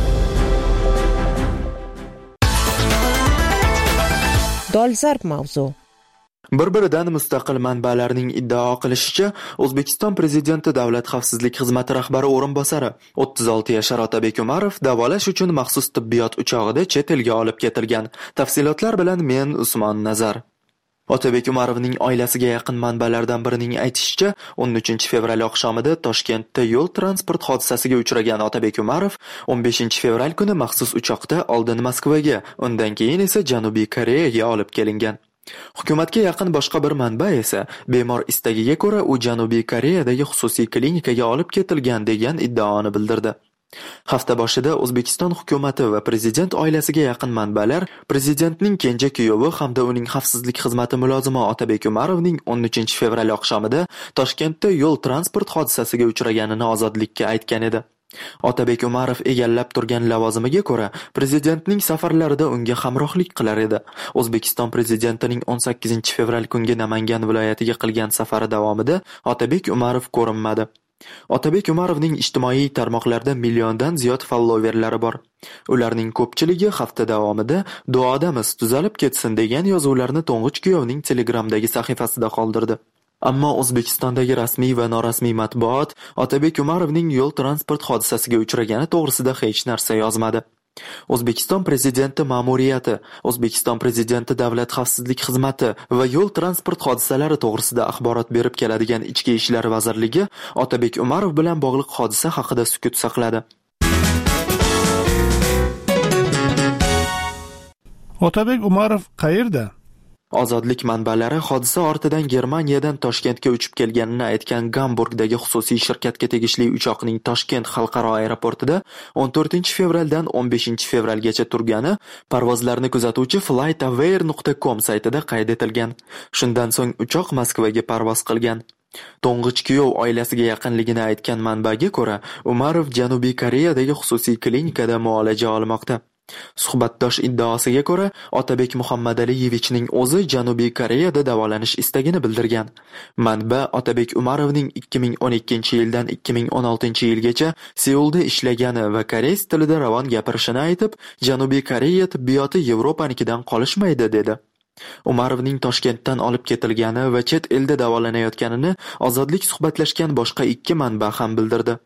S12: Dolzarb mavzu.
S6: Bir-biridan mustaqil manbalarning iddao qilishicha, O'zbekiston prezidenti Davlat xavfsizlik xizmati rahbari o'rinbosari o'ttiz olti yashar Otabek Umarov davolash uchun maxsus tibbiyot uchog'ida chet elga olib ketilgan. Tafsilotlar bilan men Usmon Nazar. Otabek Umarovning oilasiga yaqin manbalardan birining aytishicha, o'n uchinchi fevral oqshomida Toshkentda yo'l transport hodisasiga uchragan Otabek Umarov o'n beshinchi fevral kuni maxsus uchoqda oldin Moskvaga, undan keyin esa Janubiy Koreyaga olib kelingan. Hukumatga yaqin boshqa bir manba esa bemor istagiga ko'ra u Janubiy Koreyadagi xususiy klinikaga olib ketilgan degan iddaoni bildirdi. Hafta boshida O'zbekiston hukumatı va prezident oilasiga yaqin manbalar prezidentning kenja kuyovi hamda uning xavfsizlik xizmati mulozimi Otabek Umarovning o'n uchinchi fevral oqshomida Toshkentda yo'l transport hodisasiga uchraganini ozodlikka aytgan edi. Otabek Umarov egallab turgan lavozimiga ko'ra prezidentning safarlarida unga hamrohlik qilar edi. O'zbekiston prezidentining o'n sakkizinchi fevral kungi Namangan viloyatiga qilgan safari davomida Otabek Umarov ko'rinmadi. Otabek Umarovning ijtimoiy tarmoqlarda milliondan ziyod followerlari bor. Ularning ko'pchiligi hafta davomida duodamiz tuzalib ketsin degan yozuvlarni to'ng'ich kuyovning Telegramdagi sahifasida qoldirdi. Ammo O'zbekistondagi rasmiy va norasmiy matbuot Otabek Umarovning yo'l transport hodisasiga uchragani to'g'risida hech narsa yozmadi. O'zbekiston prezidenti ma'muriyati, O'zbekiston prezidenti Davlat xavfsizlik xizmati va yo'l transport hodisalari to'g'risida axborot berib keladigan Ichki ishlar vazirligi Otabek Umarov bilan bog'liq hodisa haqida sukut saqladi.
S13: Otabek Umarov qayerda?
S6: Ozodlik manbalari hodisa ortidan Germaniyadan Toshkentga uchib kelganini aytgan Gamburgdagi xususiy shirkatga tegishli uchoqning Toshkent xalqaro aeroportida o'n to'rtinchi fevraldan o'n beshinchi fevralgacha turgani parvozlarni kuzatuvchi flightaware nuqta com saytida qayd etilgan. Shundan so'ng uchoq Moskvaga parvoz qilgan. To'ng'ich kuyov oilasiga yaqinligini aytgan manbaga ko'ra, Umarov Janubiy Koreyadagi xususiy klinikada muolaja olmoqda. Suhbatdosh iddaosiga ko'ra, Otabek Muhammadaaliyevichning o'zi Janubiy Koreyada davolanish istagini bildirgan. Manba Otabek Umarovning ikki ming o'n ikkinchi yildan ikki ming o'n oltinchi yilgacha Seulda ishlagani va koreys tilida ravon gapirishini aytib, Janubiy Koreya tibbiyoti Yevropanikidan qolishmaydi dedi. Umarovning Toshkentdan olib ketilgani va chet elda davolanayotganini Ozodlik suhbatlashgan boshqa ikki manba ham bildirdi.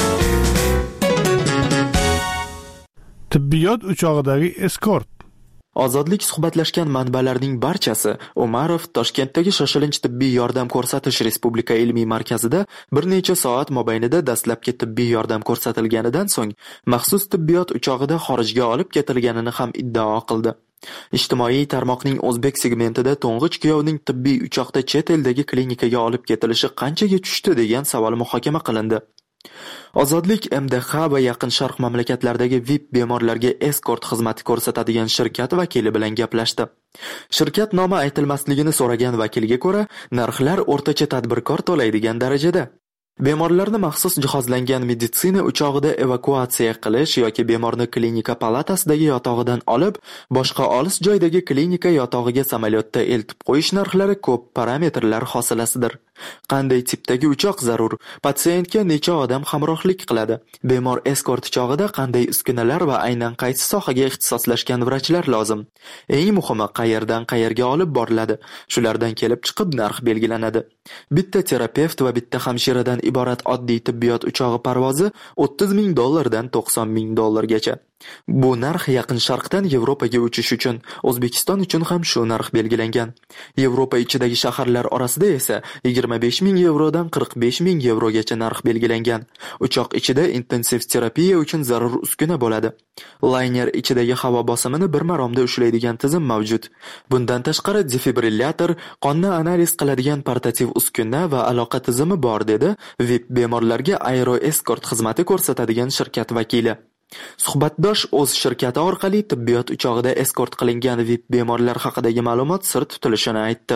S13: Tibbiyot uchog'idagi eskort.
S6: Ozodlik suhbatlashgan manbalarning barchasi Umarov Toshkentdagi shoshilinch tibbiy yordam ko'rsatish Respublika ilmiy markazida bir necha soat mobaynida dastlabki tibbiy yordam ko'rsatilganidan so'ng maxsus tibbiyot uchog'ida xorijga olib ketilganini ham iddao qildi. Ijtimoiy tarmoqning o'zbek segmentida to'ng'ich kuyovning tibbiy uchoqda chet eldagi klinikaga olib ketilishi qanchaga tushdi degan savol muhokama qilindi. Ozodlik M D H va Yaqin Sharq mamlakatlaridagi V I P bemorlarga eskort xizmati ko'rsatadigan shirkat vakili bilan gaplashdi. Shirkat nomi aytilmasligini so'ragan vakilga ko'ra, narxlar o'rtacha tadbirkor to'laydigan darajada. Bemorlarni maxsus jihozlangan meditsina uchog'ida evakuatsiya qilish yoki bemorni klinika palatasidagi yotog'idan olib, boshqa olis joydagi klinika yotog'iga samolyotda eltib qo'yish narxlari ko'p parametrlar hosilasidir. Qanday tipdagi uchoq zarur? Patsientga necha odam hamrohlik qiladi? Bemor eskort chog'ida qanday uskunalar va aynan qaysi sohaga ixtisoslashgan vrachlar lozim? Eng muhimi, qayerdan qayerga olib boriladi? Shulardan kelib chiqib narx belgilanadi. Bitta terapevt va bitta hamshiradan iborat oddiy tibbiyot uchog'i parvozi o'ttiz ming dollardan to'qson ming dollargacha. Bu narx Yaqin Sharqdan Yevropaga uchish uchun, O'zbekiston uchun ham shu narx belgilangan. Yevropa ichidagi shaharlar orasida esa yigirma besh ming yevrodan qirq besh ming yevrogacha narx belgilangan. Uchoq ichida intensiv terapiya uchun zarur uskuna bo'ladi. Layner ichidagi havo bosimini bir maromda ushlaydigan tizim mavjud. Bundan tashqari defibrillator, qonni analiz qiladigan portativ uskuna va aloqa tizimi bor dedi V I P bemorlarga Aero Escort xizmati ko'rsatadigan shirkat vakili. Suhbatdosh o'z shirkati orqali tibbiyot uchog'ida eskort qilingan V I P bemorlar haqidagi ma'lumot sir tutilishini aytdi.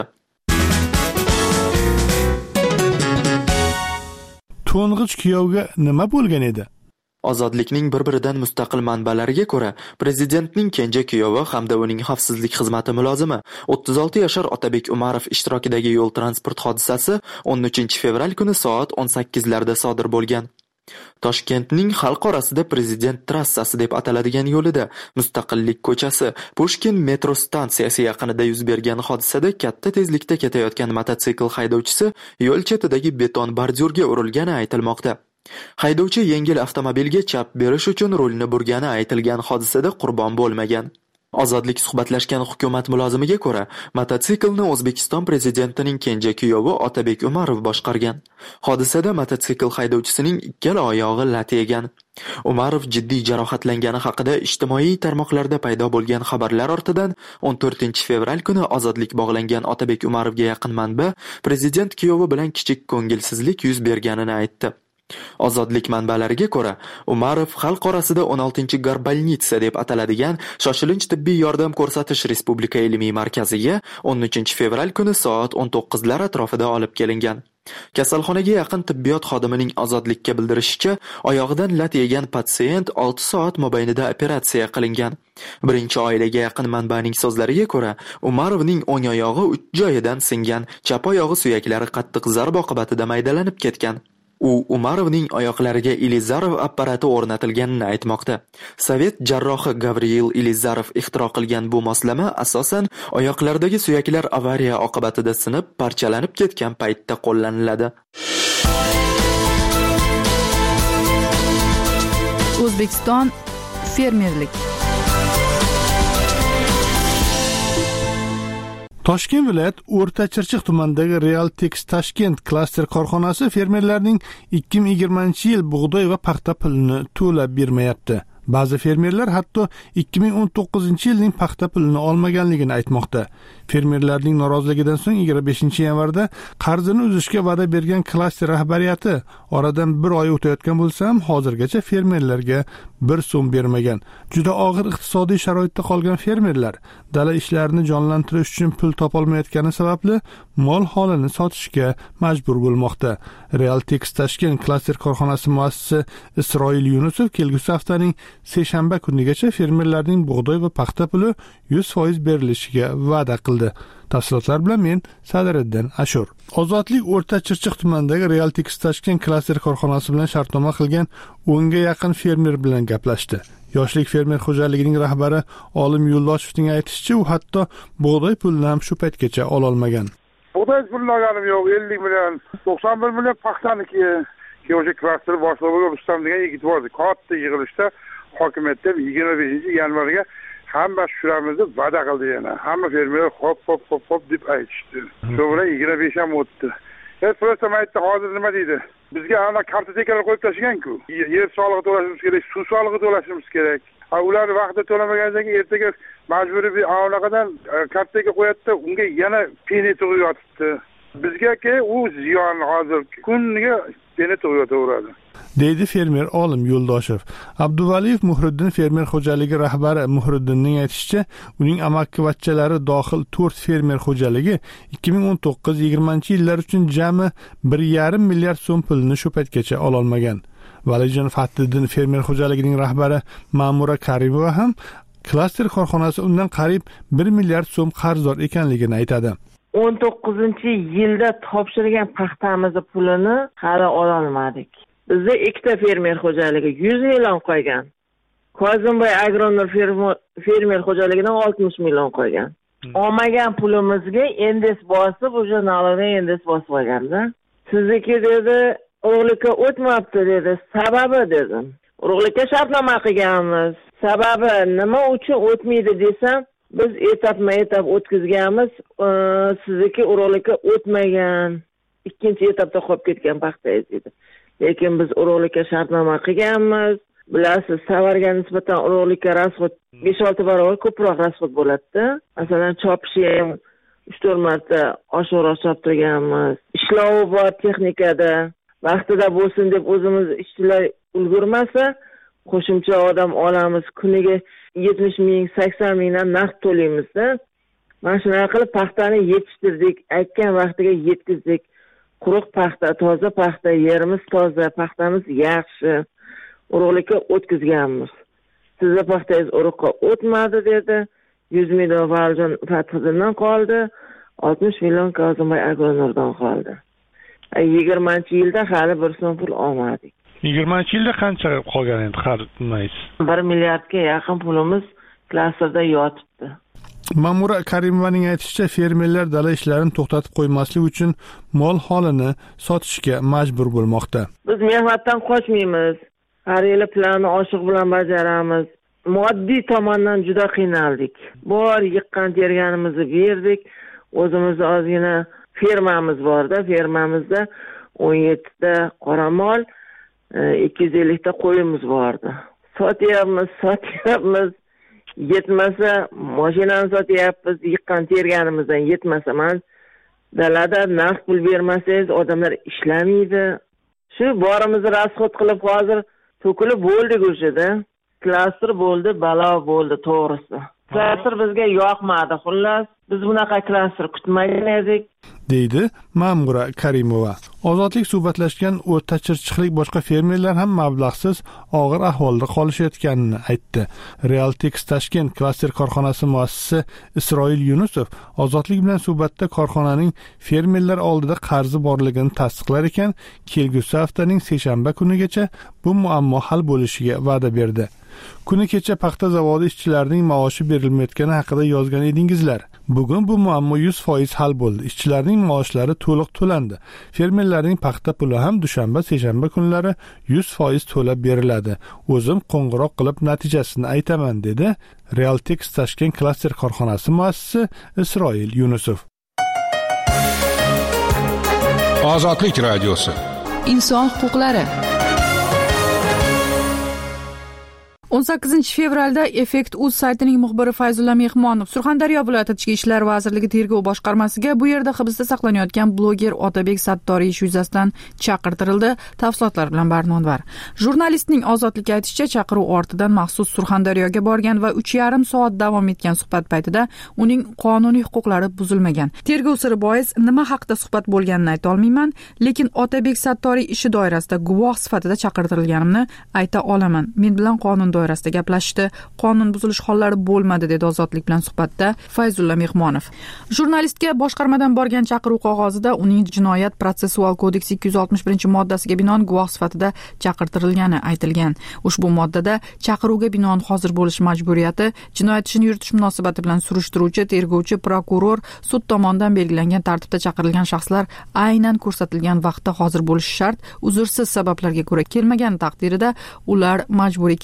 S13: To'ng'ich kuyovga nima bo'lgan edi?
S6: Ozodlikning bir-biridan mustaqil manbalariga ko'ra, prezidentning kenja kuyovi hamda uning xavfsizlik xizmati mulozimi o'ttiz olti yashar Otabek Umarov ishtirokidagi yo'l transport hodisasi o'n uchinchi fevral kuni soat o'n sakkizlarda sodir bo'lgan. Toshkentning xalq orasida Prezident trassasi deb ataladigan yo'lida Mustaqillik ko'chasi, Pushkin metro stansiyasi yaqinida yuz bergan hodisada katta tezlikda ketayotgan mototsikl haydovchisi yo'l chetidagi beton bordyurga urilgani aytilmoqda. Haydovchi yengil avtomobilga chap berish uchun rulni burgani aytilgan hodisada qurbon bo'lmagan. Ozodlik suhbatlashgan hukumat mulozimiga ko'ra, mototsiklni O'zbekiston prezidentining kenja kuyovi Otabek Umarov boshqargan. Hodisada mototsikl haydovchisining ikkala oyog'i lat yegan. Umarov jiddiy jarohatlangani haqida ijtimoiy tarmoqlarda paydo bo'lgan xabarlar ortidan o'n to'rtinchi fevral kuni Ozodlik bog'langan Otabek Umarovga yaqin manba prezident kuyovi bilan kichik ko'ngilsizlik yuz berganini aytdi. Ozodlik manbalariga ko'ra, Umarov xalq orasida o'n oltinchi Garbalnitsa deb ataladigan shoshilinch tibbiy yordam ko'rsatish Respublika ilmiy markaziga o'n uchinchi fevral kuni soat o'n to'qqizlar atrofida olib kelingan. Kasalxonaga yaqin tibbiyot xodimining Ozodlikka bildirishicha, oyog'idan lat yegan patsient olti soat mobaynida operatsiya qilingan. Birinchi oilaga yaqin manbaning so'zlariga ko'ra, Umarovning o'ng oyog'i uch joyidan singan, chap oyog'i suyaklari qattiq zarb oqibatida maydalanib ketgan. U Umarovning oyoqlariga Ilizarov apparati o'rnatilganini aytmoqda. Sovet jarrohi Gavril Ilizarov ixtiro qilgan bu moslama asosan oyoqlardagi suyaklar avariya oqibatida sinib, parchalanib ketgan paytda qo'llaniladi.
S4: O'zbekiston fermerlik.
S13: Toshkent viloyat O'rta Chirchiq tumanidagi Realtex Tashkent klaster korxonasi fermerlarning ikki ming yigirmanchi yil bug'doy va paxta pulini to'lab bermayapti. Ba'zi fermerlar hatto ikki ming o'n to'qqizinchi yilning paxta pulini olmaganligini aytmoqda. Fermerlarning noroziligidan so'ng yigirma beshinchi yanvarda qarzini uzishga va'da bergan klaster rahbariyati oradan bir oy o'tayotgan bo'lsa ham hozirgacha fermerlarga bir so'm bermagan. Juda og'ir iqtisodiy sharoitda qolgan fermerlar dala ishlarini jonlantirish uchun pul topolmayotgani sababli mol holini sotishga majbur bo'lmoqda. Realtex Tashkent klaster korxonasi muassisi Isroil Yunusov kelgusi haftaning seshanba kunigacha fermerlarning bug'doy va paxta puli yuz foiz berilishiga va'da qildi. Tafsilotlar bilan men Sadiriddin Ashur. Ozodlik O'rta Chirchiq tumanidagi Realtex Tashkent klaster korxonasi bilan shartnoma qilgan o'nga yaqin fermer bilan gaplashdi. Yoshlik fermer xo'jaligining rahbari Olim Yo'ldoshevning aytishicha, u hatto bug'doy pulni ham shu paytgacha ola olmagan.
S10: Bug'doy pulni olganim yo'q, ellik million, to'qson bir million paxtaniki. O'sha klaster boshlig'i Rustam degan yigit bor edi. Katta yig'ilishda hokimiyatda yigirma beshinchi yanvarga hamma tushiramiz deb va'da qildi yana. Hamma fermerlar hop hop hop hop deb aytishdi. So'ngra yigirma besh ham o'tdi. Hech prosta aytdi, hozir nima deydi? Bizga ana kartotekalar qo'yib tashlagan-ku. Yer solig'i to'lashimiz kerak, suv solig'i to'lashimiz kerak. Ha, ular vaqtida to'lamagandan keyin ertaga majburiy bir anaqadan kartoteka qo'yadi, unga yana peni tug'ib yotibdi. Bizga-ki u ziyon hozir kuniga peni tug'ib yotaveradi.
S13: deydi fermer Olim Yo'ldoshev. Abduvaliyev Muhriddin fermer xo'jaligi rahbari Muhriddinning aytishicha, uning amakkivachchalari dohil to'rt fermer xo'jaligi ikki ming o'n to'qqiz yigirmanchi yillar uchun jami bir yarim milliard so'm pulni shu paytgacha ololmagan. Valijon Fattiddin fermer xo'jaligining rahbari Ma'mura Karimova ham klaster korxonasi undan qariyb bir milliard so'm qarzdor ekanligini aytadi.
S14: o'n to'qqizinchi yilda topshirgan paxtamizni pulini hali ola olmadik. Bizda ikkita fermer xo'jaligi yuz million qo'ygan. Kozimboy Agronor fermer xo'jaligidan oltmish million qo'ygan. Olmagan pulimizga endes bosib, o'sha налогdan endes bosib qo'yganda, sizniki dedi, urug'likka o'tmabdi dedi. Sababi dedim. Urug'likka shartnoma qilganmiz. Sababi nima uchun o'tmaydi desam, biz etapma-etap o'tkazganmiz, sizniki urug'likka o'tmagan. Ikkinchi etapda qolib ketgan paxtangiz dedi. Lekin biz urug'likka shartnoma qilganmiz. Bilasiz, savarga nisbatan urug'likka rasxod besh olti barobar ko'proq rasxod bo'ladi. Masalan, chopishi ham uch to'rt marta oshiqroq choptirganmiz. Ishlovi bor texnikada vaqtida bo'lsin deb o'zimiz ishchilar ulgurmasa, qo'shimcha odam olamiz. Kuniga yetmish ming, sakson mingdan naqd to'laymiz-da. Mana shunday qilib paxtani yetishtirdik, aytgan vaqtiga yetkazdik. Quruq paxta, toza paxta, yerimiz toza, paxtamiz yaxshi. Urug'likka o'tkazganmiz. Sizning paxtangiz urug'ga o'tmadi dedi. yuz million Valijon Fathiddindan qoldi, oltmish million Kozimboy Agronordan qoldi. yigirmanchi yilda hali bir so'm pul olmadik.
S13: yigirmanchi yilda qancha qolgan endi qarinmaysiz?
S14: bir milliardga yaqin pulimiz klasterda yotibdi.
S13: Ma'mura Karimovaning aytishicha, fermerlar dala ishlarini to'xtatib qo'ymaslik uchun mol holini sotishga majbur bo'lmoqda.
S14: Biz mehnatdan qochmaymiz. Har yili planni oshiq bilan bajaramiz. Moddiy tomondan juda qiynaldik. Bor yiqqan terganimizni berdik. O'zimizda ozgina fermamiz borda, fermamizda o'n yettita qoramol, ikki yuz ellik ta qo'yimiz bordi. Sotyapmiz, sotyapmiz. Yetmasa, mashinani sotyapmiz, yiqqan terganimizdan yetmasa, men dalada naqd pul bermasangiz odamlar ishlamaydi. Shu borimizni rasxod qilib hozir to'kilib bo'ldik o'shada. Klaster bo'ldi, balo bo'ldi to'g'risi. Klaster bizga yoqmadi, xullas. Biz bunaqa klaster kutmagan edik,
S13: deydi Ma'mura Karimova. Ozodlik suhbatlashgan o'rta chirchiqlik boshqa fermerlar ham mablag'siz og'ir ahvolda qolishayotganini aytdi. Realtex Tashkent klaster korxonasi muassisi Isroil Yunusov Ozodlik bilan suhbatda korxonaning fermerlar oldida qarzi borligini tasdiqlar ekan, kelgusi haftaning seshanba kunigacha bu muammo hal bo'lishiga va'da berdi. Kuni kecha paxta zavodi ishchilarining maoshi berilmayotgani haqida yozgan edingizlar. Bugun bu muammo yuz foiz hal bo'ldi. Ishchilarning maoshlari to'liq to'landi. Fermerlarning paxta puli ham dushanba, seshanba kunlari yuz foiz to'lab beriladi. O'zim qo'ng'iroq qilib natijasini aytaman, dedi Realtex Tashkent klaster korxonasi muassisi Isroil Yunusov.
S2: Ozodlik radiosi.
S4: Inson huquqlari. o'n sakkizinchi fevralda Effekt uz saytining muxbiri Fayzulla Mehmonov Surxondaryo viloyati Ichki ishlar vazirligi tergov boshqarmasiga bu yerda hibsda saqlanayotgan bloger Otabek Sattoriy ish yuzasidan chaqirtirildi. Tafsilotlar bilan Barnonvar. Jurnalistning Ozodlikka aytishicha, chaqiruv ortidan maxsus Surxondaryoga borgan va uch yarim soat davom etgan suhbat paytida uning qonuniy huquqlari buzilmagan. Tergov siri bois nima haqida suhbat bo'lganini ayta olmayman, lekin Otabek Sattoriy ishi doirasida guvoh sifatida chaqirtirilganimni ayta olaman. Men bilan qonun doirasida gaplashishdi, qonun buzilish hollari bo'lmadi, dedi Ozodlik bilan suhbatda Fayzulla Mehmonov. Jurnalistga boshqarmadan borgan chaqiruv qog'ozida uning jinoyat protsessual kodeksi ikki yuz oltmish birinchi moddasiga binoan guvoh sifatida chaqirtirilgani aytilgan. Ushbu moddada chaqiruvga binoan hozir bo'lish majburiyati, jinoyat ishini yuritish munosabati bilan surishtiruvchi, tergovchi, prokuror, sud tomonidan belgilangan tartibda chaqirilgan shaxslar aynan ko'rsatilgan vaqtda hozir bo'lishi shart. Uzrsiz sabablarga ko'ra kelmagan taqdirida ular majburiy keltiriladi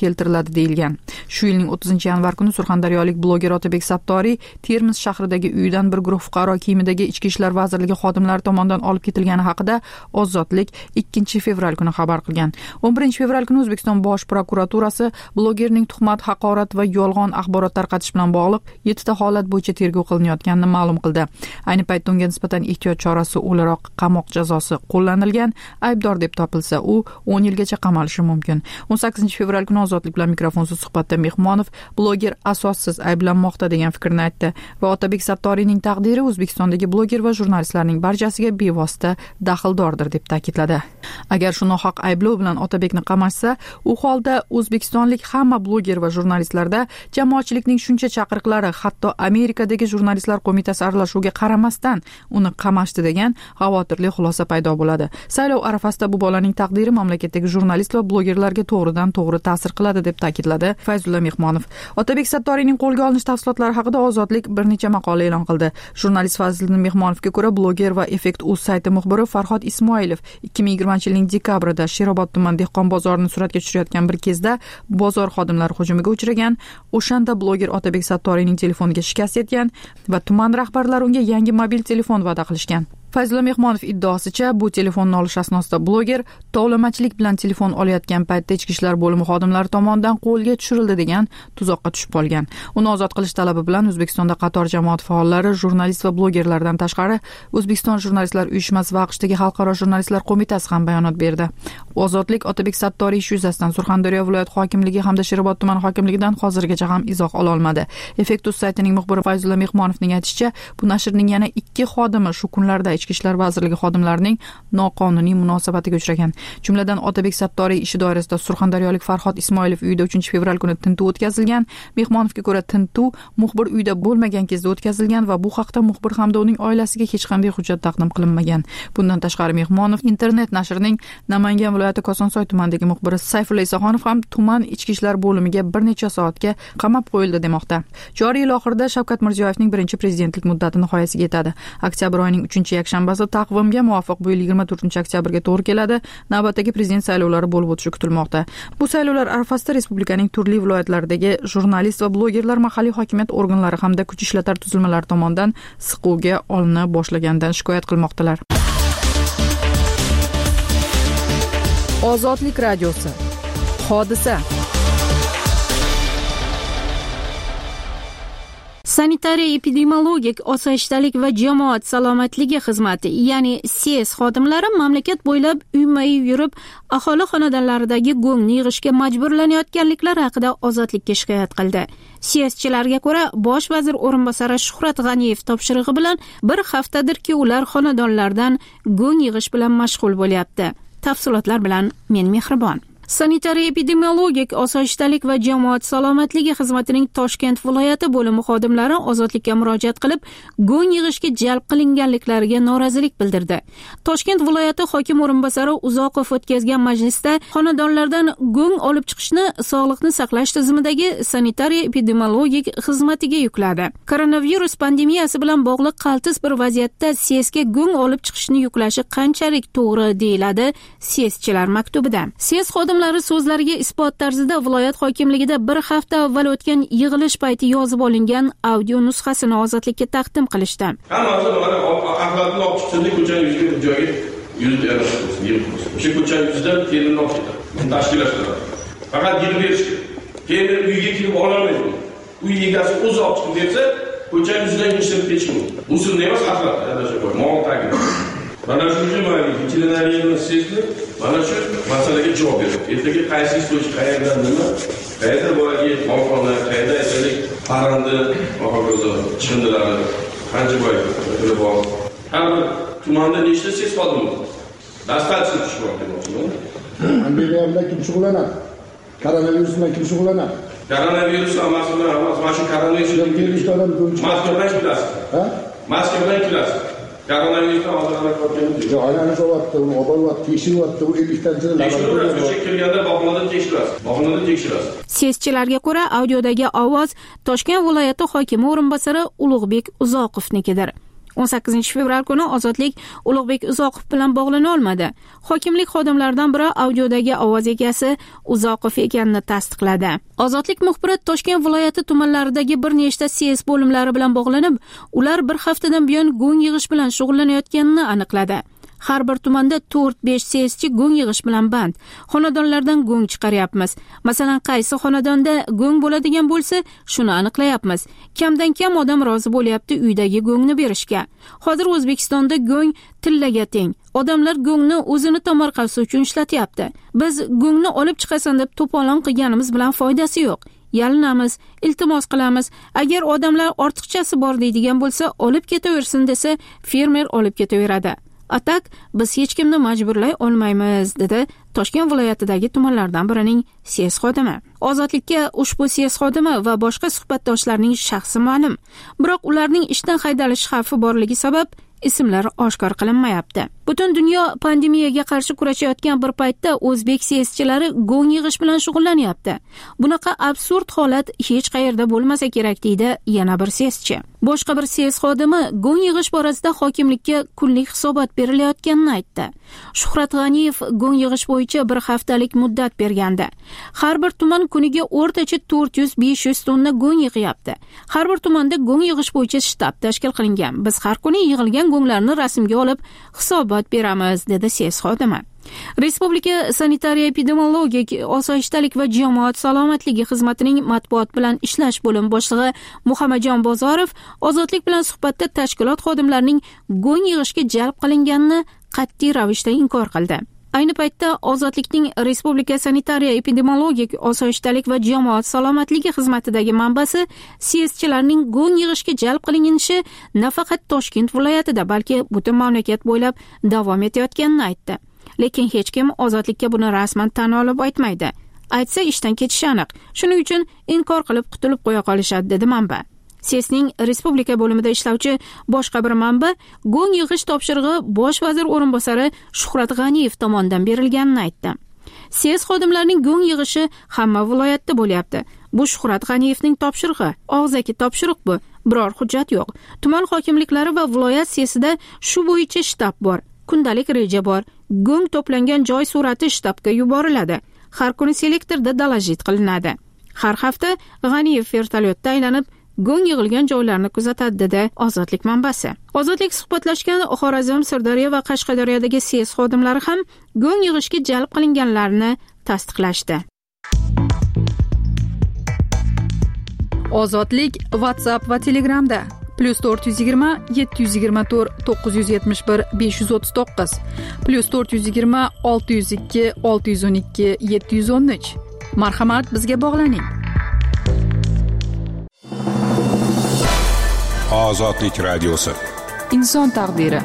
S4: qilinadi deyilgan. Shu yilning o'ttizinchi yanvar kuni surxondaryolik bloger Otabek Sattoriy Termiz shahridagi uyidan bir guruh fuqaro kiyimidagi Ichki ishlar vazirligi xodimlari tomonidan olib ketilgani haqida Ozodlik ikkinchi fevral kuni xabar qilgan. o'n birinchi fevral kuni O'zbekiston Bosh prokuraturasi blogerning tuhmat, haqorat va yolg'on axborot tarqatish bilan bog'liq yettita holat bo'yicha tergov qilinayotganini ma'lum qildi. Ayni paytda unga nisbatan ehtiyot chorasi o'laroq qamoq jazosi qo'llanilgan. Aybdor deb topilsa, u o'n yilgacha qamalishi mumkin. o'n sakkizinchi fevral kuni Ozodlik bilan mikrofonsiz suhbatda Mehmonov bloger asossiz ayblanmoqda degan fikrni aytdi va Otabek Sattoriyning taqdiri O'zbekistondagi bloger va jurnalistlarning barchasiga bevosita daxldordir deb ta'kidladi. Agar shu nohaq ayblov bilan Otabekni qamashsa, u holda O'zbekistonlik hamma bloger va jurnalistlarda jamoatchilikning shuncha chaqiriqlari, hatto Amerikadagi jurnalistlar qo'mitasi aralashuviga qaramasdan uni qamashdi degan xavotirli xulosa paydo bo'ladi. Saylov arafasida bu bolaning taqdiri mamlakatdagi jurnalist va blogerlarga to'g'ridan to'g'ri ta'sir qiladi deb ta'kidladi Fayzulla Mehmonov. Otabek Sattoriyning qo'lga olinish tafsilotlari haqida Ozodlik bir necha maqola e'lon qildi. Jurnalist Fazliddin Mehmonovga ko'ra, bloger va Effekt.uz sayti muxbiri Farhod Ismoilov ikki ming yigirmanchi yilning dekabrida Sherobod tuman dehqon bozorini suratga tushirayotgan bir kezda bozor xodimlari hujumiga uchragan. O'shanda bloger Otabek Sattoriyning telefoniga shikast yetgan va tuman rahbarlari unga yangi mobil telefon va'da qilishgan. Fayzulla Mehmonov iddaosicha, bu telefonni olish asnosida bloger tovlamachilik bilan telefon olayotgan paytda Ichki ishlar bo'limi xodimlari tomonidan qo'lga tushirildi degan tuzoqqa tushib qolgan. Uni ozod qilish talabi bilan O'zbekistonda qator jamoat faollari, jurnalist va blogerlardan tashqari O'zbekiston jurnalistlar uyushmasi va AQShdagi Xalqaro jurnalistlar qo'mitasi ham bayonot berdi. Ozodlik Otabek Sattoriy ish yuzasidan Surxondaryo viloyat hokimligi hamda Sherobod tuman hokimligidan hozirgacha ham izoh ola olmadi. Effekt.uz saytining muxbiri Fayzulla Mehmonovning aytishicha, bu nashrning yana ikki xodimi shu kunlarda Ichki ishlar vazirligi xodimlarining noqonuniy munosabatiga uchragan. Jumladan Otabek Sattoriy ishi doirasida surxondaryolik Farhod Ismoilov uyida uchinchi fevral kuni tintuv o'tkazilgan. Mehmonovga ko'ra, tintuv muxbir uyda bo'lmagan kezda o'tkazilgan va bu haqda muxbir hamda uning oilasiga hech qanday hujjat taqdim qilinmagan. Bundan tashqari Mehmonov internet nashrining Namangan viloyati Kosonsoy tumanidagi muxbiri Sayfulla Isaxonov ham tuman ichki ishlar bo'limiga bir necha soatga qamab qo'yildi demoqda. Joriy yil oxirida Shavkat Mirziyoyevning birinchi prezidentlik muddati nihoyasiga yetadi. Oktyabr oyining uchinchi yakshanbasi taqvimga muvofiq bu yil yigirma to'rtinchi oktyabrga to'g'ri keladi. Navbatdagi prezident saylovlari bo'lib o'tishi kutilmoqda. Bu saylovlar arafasida respublikaning turli viloyatlaridagi jurnalist va blogerlar mahalliy hokimiyat organlari hamda kuch ishlatar tuzilmalari tomonidan siquvga olina boshlaganidan shikoyat qilmoqdalar. Ozodlik radiosi. Hodisa.
S1: Sanitariya epidemiologik osoyishtalik va jamoat salomatligi xizmati, ya'ni S E S xodimlari mamlakat bo'ylab uyma-uy yurib, aholi xonadonlaridagi go'ngni yig'ishga majburlanayotganliklari haqida Ozodlikka shikoyat qildi. S E S'chilarga ko'ra, bosh vazir o'rinbosari Shuhrat G'aniyev topshirig'i bilan bir haftadirki ular xonadonlardan go'ng yig'ish bilan mashg'ul bo'lyapti. Tafsilotlar bilan men Mehribon. Sanitariya epidemiologik osoyishtalik va jamoat salomatligi xizmatining Toshkent viloyati bo'limi xodimlari Ozodlikka murojaat qilib, go'ng yig'ishga jalb qilinganliklariga norozilik bildirdi. Toshkent viloyati hokim o'rinbosari Uzoqov o'tkazgan majlisda xonadonlardan go'ng olib chiqishni sog'liqni saqlash tizimidagi sanitariya epidemiologik xizmatiga yukladi. Koronavirus pandemiyasi bilan bog'liq qaltis bir vaziyatda S E S'ga go'ng olib chiqishni yuklashi qanchalik to'g'ri deyiladi S E S'chilar maktubida. S E S xodim so'zlariga isbot tarzida viloyat hokimligida bir hafta avval o'tgan yig'ilish payti yozib olingan audio nusxasini Ozodlikka taqdim qilishdi.
S15: Hammasi mana axlatni olib chiqdi, ko'cha yuziga joyga yuzib berishdi. O'sha ko'cha yuzidan terini olib chiqdi. Tashkilotlar. Faqat yig'ib berishdi. Keyin uyga kirib ololmaydi. Uy egasi o'zi olib chiqib bersa, ko'cha yuzidan yashirib ketish mumkin. Bu sizni emas axlat, adashib qo'y. Mol tagida. Mana shu uchun mana veterinariyani sezdi, mana shu masalaga javob berdi. Ertaga qaysi istochi qayerdan nima, qayerda bolaga maqollar, qayerda esalik, parandi, hokazo, chindilari, qancha boy qilib bor. Har bir tumanda nechta ses xodimi bor? Dastatsiya tushib demoqchiman.
S16: Pandemiya bilan kim shug'ullanadi? Koronavirus bilan kim shug'ullanadi?
S15: Koronavirus emas, mana shu koronavirus bilan kelishda odam maska bilan kirasiz. Ha? Maska bilan kirasiz. Koronavirusdan oldinroq o'tganmiz. Yo'q, aylanib olyapti, uni obolyapti, tekshiryapti, u elliktanchi laboratoriya. O'sha kirganda bog'xonada tekshirasiz. Bog'xonada tekshirasiz.
S1: S E S'chilarga ko'ra, audiodagi ovoz Toshkent viloyati hokimi o'rinbosari Ulug'bek Uzoqovnikidir. o'n sakkizinchi fevral kuni Ozodlik Ulug'bek Uzoqov bilan bog'lana olmadi. Hokimlik xodimlaridan biri audiodagi ovoz egasi Uzoqov ekanini tasdiqladi. Ozodlik muxbiri Toshkent viloyati tumanlaridagi bir nechta C S bo'limlari bilan bog'lanib, ular bir haftadan buyon go'ng yig'ish bilan shug'ullanayotganini aniqladi. Har bir tumanda to'rt besh C S chi go'ng yig'ish bilan band. Xonadonlardan go'ng chiqaryapmiz. Masalan, qaysi xonadonda go'ng bo'ladigan bo'lsa, shuni aniqlayapmiz. Kamdan kam odam rozi bo'lyapti uydagi go'ngni berishga. Hozir O'zbekistonda go'ng tillaga teng. Odamlar go'ngni o'zini tomorqasi uchun ishlatyapti. Biz go'ngni olib chiqasan deb to'polon qilganimiz bilan foydasi yo'q. Yalinamiz, iltimos qilamiz. Agar odamlar ortiqchasi bor deydigan bo'lsa, olib ketaversin desa, fermer olib ketaveradi. Atak biz hech kimni majburlay olmaymiz, dedi Toshkent viloyatidagi tumanlardan birining C S xodimi. Ozodlikka ushbu C S xodimi va boshqa suhbatdoshlarning shaxsi ma'lum, biroq ularning ishdan haydalish xavfi borligi sabab ismlari oshkor qilinmayapti. Butun dunyo pandemiyaga qarshi kurashayotgan bir paytda o'zbek C S chilari go'ng yig'ish bilan shug'ullanyapti. Bunaqa absurd holat hech qayerda bo'lmasa kerak, deydi yana bir C S chi. Boshqa bir C S xodimi go'ng yig'ish borasida hokimlikka kunlik hisobot berilayotganini aytdi. Shuhrat G'aniyev go'ng yig'ish bo'yicha bir haftalik muddat bergandi. Har bir tuman kuniga o'rtacha to'rt yuz besh yuz tonna go'ng yig'yapti. Har bir tumanda go'ng yig'ish bo'yicha shtab tashkil qilingan. Biz har kuni yig'ilgan go'nglarni rasmga olib hisobot beramiz, dedi C S xodimi. Respublika sanitariya epidemiologik osoyishtalik va jamoat salomatligi xizmatining matbuot bilan ishlash bo'limi boshlig'i Muhammadjon Bozorov Ozodlik bilan suhbatda tashkilot xodimlarining go'ng yig'ishga jalb qilinganini qat'iy ravishda inkor qildi. Ayni paytda Ozodlikning Respublika sanitariya epidemiologik osoyishtalik va jamoat salomatligi xizmatidagi manbasi C S chilarning go'ng yig'ishga jalb qilinishi nafaqat Toshkent viloyatida, balki butun mamlakat bo'ylab davom etayotganini aytdi. Lekin hech kim Ozodlikka buni rasman tan olib aytmaydi. Aytsa ishdan ketishi aniq. Shuning uchun inkor qilib qutulib qo'ya qolishadi, dedi manba. C S ning respublika bo'limida ishlovchi boshqa bir manba go'ng yig'ish topshirig'i bosh vazir o'rinbosari Shuhrat G'aniyev tomonidan berilganini aytdi. C S xodimlarining go'ng yig'ishi hamma viloyatda bo'lyapti. Bu Shuhrat G'aniyevning topshirig'i. Og'zaki topshiriq bu. Biror hujjat yo'q. Tuman hokimliklari va viloyat C S'ida shu bo'yicha shtab bor. Kundalik reja bor. Go'ng to'plangan joy surati shtabga yuboriladi. Har kuni selektorda dalajit qilinadi. Har hafta G'aniyev vertolyotda aylanib go'ng yig'ilgan joylarni kuzatadi, dedi Ozodlik manbasi. Ozodlik suhbatlashgan Xorazm, Sirdaryo va Qashqadaryodagi C S xodimlari ham go'ng yig'ishga jalb qilinganlarini tasdiqlashdi.
S4: Ozodlik WhatsApp va Telegramda plus to'rt yuz yigirma yetti yuz yigirma to'rt to'qqiz yuz yetmish bir besh yuz o'ttiz to'qqiz plus to'rt yuz yigirma olti yuz ikki olti yuz o'n ikki yetti yuz o'n uch. Marhamat, bizga bog'laning.
S2: Ozodlik radiosi.
S4: Inson taqdiri.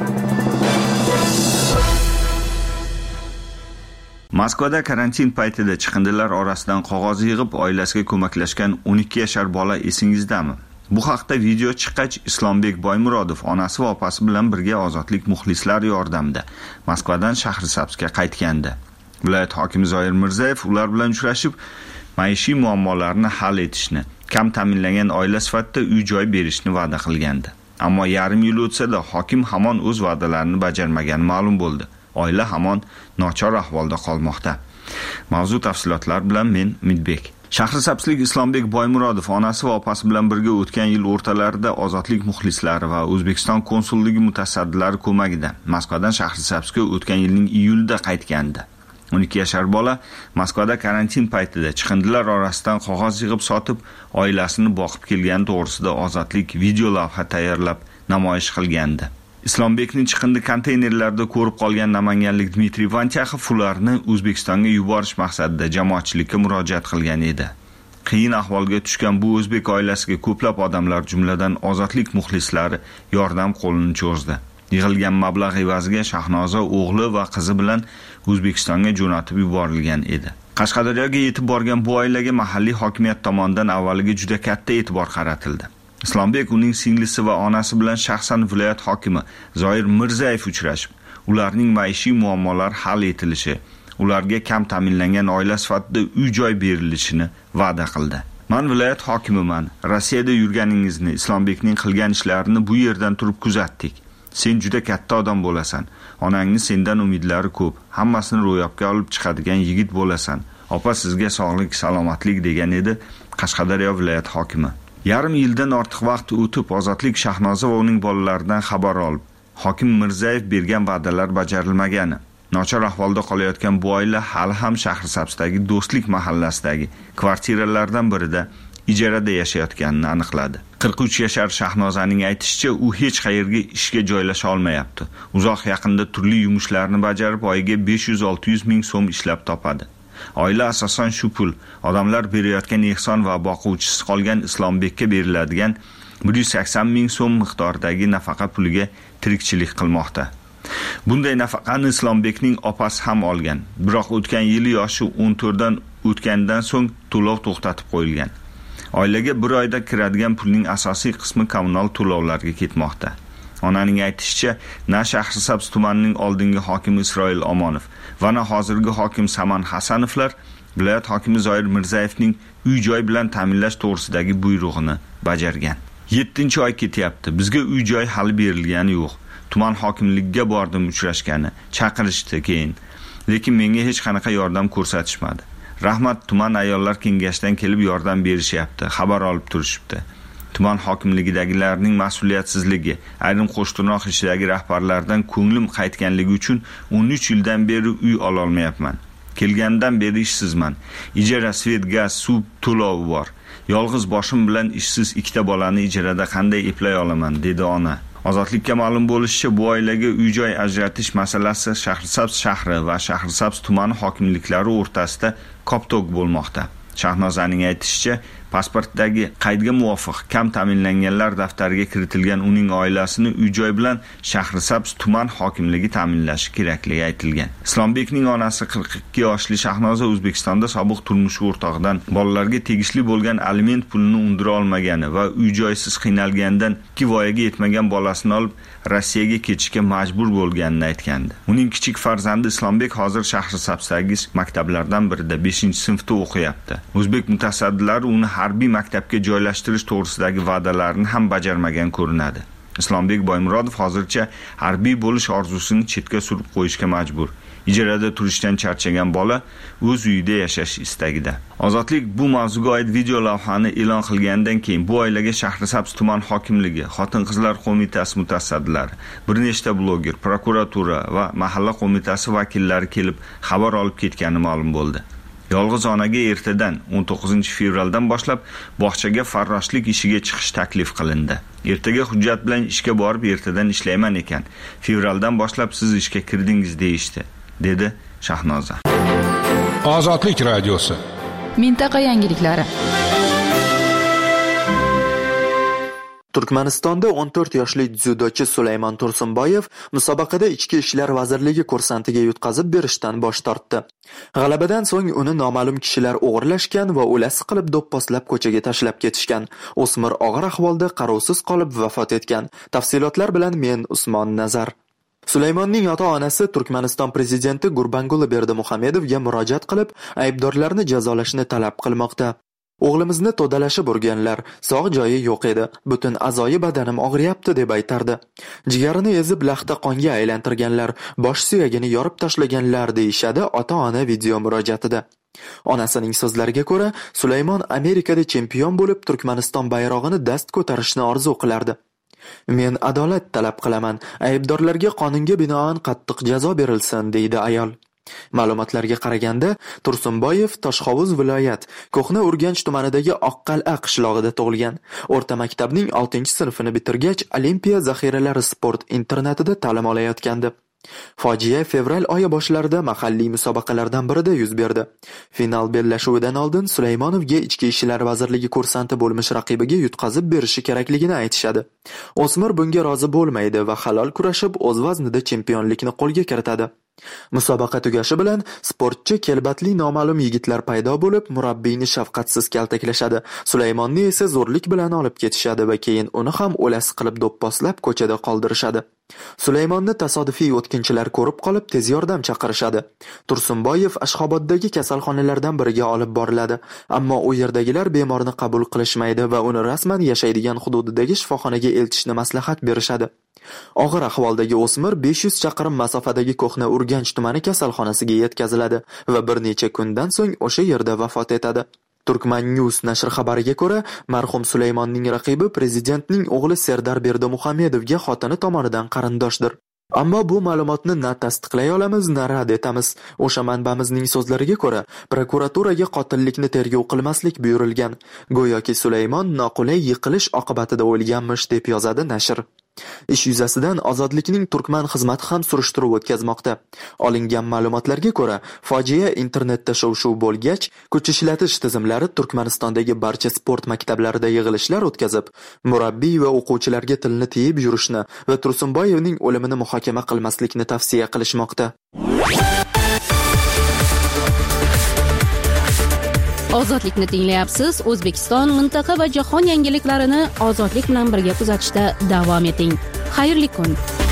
S17: Moskvada karantin paytida chiqindilar orasidan qog'oz yig'ib oilasiga ko'maklashgan o'n ikki yashar bola esingizdami? Bu haqda video chiqqach, Islombek Boymurodov onasi va opasi bilan birga Ozodlik muxlislari yordamida Moskvadan Shahrisabzga qaytgandi. Viloyat hokimi Zoir Mirzayev ular bilan uchrashib, maishiy muammolarni hal etishni, kam ta'minlangan oila sifatida uy-joy berishni va'da qilgandi. Ammo yarim yil o'tsa-da hokim hamon o'z va'dalarini bajarmagani ma'lum bo'ldi. Oila hamon nochor ahvolda qolmoqda. Mavzu tafsilotlar bilan men Midbek. Shahrisabzlik Islombek Boymurodov onasi va opasi bilan birga o'tgan yil o'rtalarida Ozodlik muxlislari va O'zbekiston konsulligi mutasaddilari ko'magida Moskvadan Shahrisabzga o'tgan yilning iyulida qaytgandi. o'n ikki yashar bola Moskvada karantin paytida chiqindilar orasidan qog'oz yig'ib sotib, oilasini boqib kelgani to'g'risida Ozodlik video lavha tayyorlab namoyish qilgandi. Islombekning chiqindi konteynerlarda ko'rib qolgan namanganlik Dmitriy Vantyakov ularni O'zbekistonga yuborish maqsadida jamoatchilikka murojaat qilgan edi. Qiyin ahvolga tushgan bu o'zbek oilasiga ko'plab odamlar, jumladan Ozodlik muxlislari yordam qo'lini cho'zdi. Yig'ilgan mablag' evaziga Shahnoza o'g'li va qizi bilan O'zbekistonga jo'natib yuborilgan edi. Qashqadaryoga yetib borgan bu oilaga mahalliy hokimiyat tomonidan avvaliga juda katta e'tibor qaratildi. Islombek uning singlisi va onasi bilan shaxsan viloyat hokimi Zoir Mirzayev uchrashib, ularning maishiy muammolari hal etilishi, ularga kam ta'minlangan oila sifatida uy-joy berilishini va'da qildi. Men viloyat hokimiman. Rossiyada yurganingizni, Islombekning qilgan ishlarini bu yerdan turib kuzatdik. Sen juda katta odam bo'lasan. Onangni sendan umidlari ko'p. Hammasini ro'yobga olib chiqadigan yigit bo'lasan. Opa sizga sog'lik, salomatlik degan edi Qashqadaryo viloyat hokimi. Yarim yildan ortiq vaqt o'tib Ozodlik Shahnoza va uning bolalaridan xabar olib, hokim Mirzayev bergan va'dalar bajarilmagani, nochor ahvolda qolayotgan bu oila hali ham Shahrisabzdagi Do'stlik mahallasidagi kvartiralardan birida ijarada yashayotganini aniqladi. qirq uch yashar Shahnozaning aytishicha, u hech qayerga ishga joylasha olmayapti. Uzoq yaqinda turli yumushlarni bajarib, oyiga besh yuz olti yuz ming so'm ishlab topadi. Oila asosan shu pul odamlar berayotgan ehson va boquvchisiz qolgan Islombekka beriladigan bir yuz sakson ming so'm miqdoridagi nafaqa puliga tirikchilik qilmoqda. Bunday nafaqani Islombekning opasi ham olgan. Biroq o'tgan yili yoshi o'n to'rtdan o'tgandan so'ng to'lov to'xtatib qo'yilgan. Oilaga bir oyda kiradigan pulning asosiy qismi kommunal to'lovlarga ketmoqda. Onaning aytishicha, na Shahrisabz tumanining oldingi hokimi Isroil Omonov va na hozirgi hokim Saman Hasanovlar viloyat hokimi Zoir Mirzayevning uy-joy bilan ta'minlash to'g'risidagi buyrug'ini bajargan. yettinchi oy ketyapti. Bizga uy-joy hali berilgani yo'q. Tuman hokimligiga bordim, uchrashgani, chaqirishdi keyin. Lekin menga hech qanaqa yordam ko'rsatishmadi. Rahmat, tuman ayollar kengashidan kelib yordam berishyapti, xabar olib turishibdi. Tuman hokimligidagilarning mas'uliyatsizligi, ayrim qo'shtirnoq ishidagi rahbarlardan ko'nglim qaytganligi uchun o'n uch yildan beri uy ola olmayapman. Kelgandan beri ishsizman. Ijara, svet, gaz, suv to'lovi bor. Yolg'iz boshim bilan ishsiz ikkita bolani ijarada qanday eplay olaman, dedi ona. Ozodlikka ma'lum bo'lishicha, bu oilaga uy-joy ajratish masalasi Shahrisabz shahri va Shahrisabz tumani hokimliklari o'rtasida koptok bo'lmoqda. Shahnozaning aytishicha, pasportdagi qaydga muvofiq kam ta'minlanganlar daftariga kiritilgan uning oilasini uy-joy bilan Shahrisabz tuman hokimligi ta'minlashi kerakligi aytilgan. Islombekning onasi qirq ikki yoshli Shahnoza O'zbekistonda sobiq turmush o'rtog'idan bolalarga tegishli bo'lgan aliment pulini undira olmagani va uy-joysiz qiynalgandan ikki voyaga yetmagan bolasini olib Rossiyaga ketishga majbur bo'lganini aytgandi. Uning kichik farzandi Islombek hozir Shahrisabzdagi maktablardan birida beshinchi sinfda o'qiyapti. O'zbek mutasaddilari uni harbiy maktabga joylashtirish to'g'risidagi va'dalarni ham bajarmagan ko'rinadi. Islombek Boymurodov hozircha harbiy bo'lish orzusini chetga surib qo'yishga majbur. Ijarada turishdan charchagan bola o'z uyida yashash istagida. Ozodlik bu mavzuga oid video lavhani e'lon qilgandan keyin bu oilaga Shahrisabz tuman hokimligi, Xotin-qizlar qo'mitasi mutasaddilari, bir nechta bloger, prokuratura va mahalla qo'mitasi vakillari kelib xabar olib ketgani ma'lum bo'ldi. Yolg'iz onaga ertadan o'n to'qqizinchi fevraldan boshlab bog'chaga farroshlik ishiga chiqish taklif qilindi. Ertaga hujjat bilan ishga borib ertadan ishlayman ekan. Fevraldan boshlab siz ishga kirdingiz deyishdi, dedi Shahnoza.
S2: Ozodlik radiosi.
S4: Mintaqa yangiliklari.
S6: Turkmanistonda o'n to'rt yoshli dzyudochi Sulaymon Tursunboyev musobaqada Ichki ishlar vazirligi kursantiga yutqazib berishdan bosh tortdi. G'alabadan so'ng uni noma'lum kishilar o'g'irlashgan va o'lasi qilib do'pposlab ko'chaga tashlab ketishgan. O'smir og'ir ahvolda qarovsiz qolib vafot etgan. Tafsilotlar bilan men Usmon Nazar. Sulaymonning ota-onasi Turkmaniston prezidenti Gurbanguli Berdimuhamedovga murojaat qilib, aybdorlarni jazolashni talab qilmoqda. O'g'limizni to'dalashib urganlar, sog' joyi yo'q edi. Butun a'zoyi badanim og'riyapti deb aytardi. Jigarini ezib laxta qonga aylantirganlar, bosh suyagini yorib tashlaganlar deyishadi ota-ona video murojaatida. Onasining so'zlariga ko'ra, Sulaymon Amerikada chempion bo'lib Turkmaniston bayrog'ini dast ko'tarishni orzu qilardi. Men adolat talab qilaman. Aybdorlarga qonunga binoan qattiq jazo berilsin, deydi ayol. Ma'lumotlarga qaraganda, Tursunboyev Toshhovuz viloyat Ko'hna Urganch tumanidagi Oqqal'a qishlog'ida tug'ilgan. O'rta maktabning oltinchi sinfini bitirgach, Olimpiya zaxiralari sport internatida ta'lim olayotgandi. Fojia fevral oyi boshlarida mahalliy musobaqalardan birida yuz berdi. Final bellashuvidan oldin Sulaymonovga Ichki ishlar vazirligi kursanti bo'lmish raqibiga yutqazib berishi kerakligini aytishadi. O'smir bunga rozi bo'lmaydi va halol kurashib o'z vaznida chempionlikni qo'lga kiritadi. Musobaqa tugashi bilan sportchi kelbatli noma'lum yigitlar paydo bo'lib, murabbiyni shafqatsiz kaltaklashadi. Sulaymonni esa zo'rlik bilan olib ketishadi va keyin uni ham o'lasi qilib do'pposlab ko'chada qoldirishadi. Sulaymonni tasodifiy o'tkinchilar ko'rib qolib tez yordam chaqirishadi. Tursunboyev Ashxoboddagi kasalxonalardan biriga olib boriladi, ammo u yerdagilar bemorni qabul qilishmaydi va uni rasman yashaydigan hududidagi shifoxonaga eltishni maslahat berishadi. Og'ir ahvoldagi o'smir besh yuz chaqirim masofadagi Ko'hna Urganch tumani kasalxonasiga yetkaziladi va bir necha kundan so'ng o'sha yerda vafot etadi. Turkman News nashri xabariga ko'ra, marhum Suleymonning raqibi prezidentning o'g'li Serdar Berdimuhamedovga xotini tomonidan qarindoshdir. Ammo bu ma'lumotni na tasdiqlay olamiz, na rad etamiz. O'sha manbamizning so'zlariga ko'ra, prokuraturaga qotillikni tergov qilmaslik buyurilgan. Go'yoki Suleymon noqulay yiqilish oqibatida o'lganmish deb yozadi nashr. Ish yuzasidan Ozodlikning Turkman xizmati ham surishtiruv o'tkazmoqda. Olingan ma'lumotlarga ko'ra, fojia internetda shov-shuv bo'lgach, kuch ishlatish tizimlari Turkmanistondagi barcha sport maktablarida yig'ilishlar o'tkazib, murabbiy va o'quvchilarga tilni tiyib yurishni va Tursunboyevning o'limini muhokama qilmaslikni tavsiya qilishmoqda.
S1: Ozodlikni tinglayapsiz. O'zbekiston, mintaqa va jahon yangiliklarini ozodlik bilan birga kuzatishda davom eting. Xayrli kun.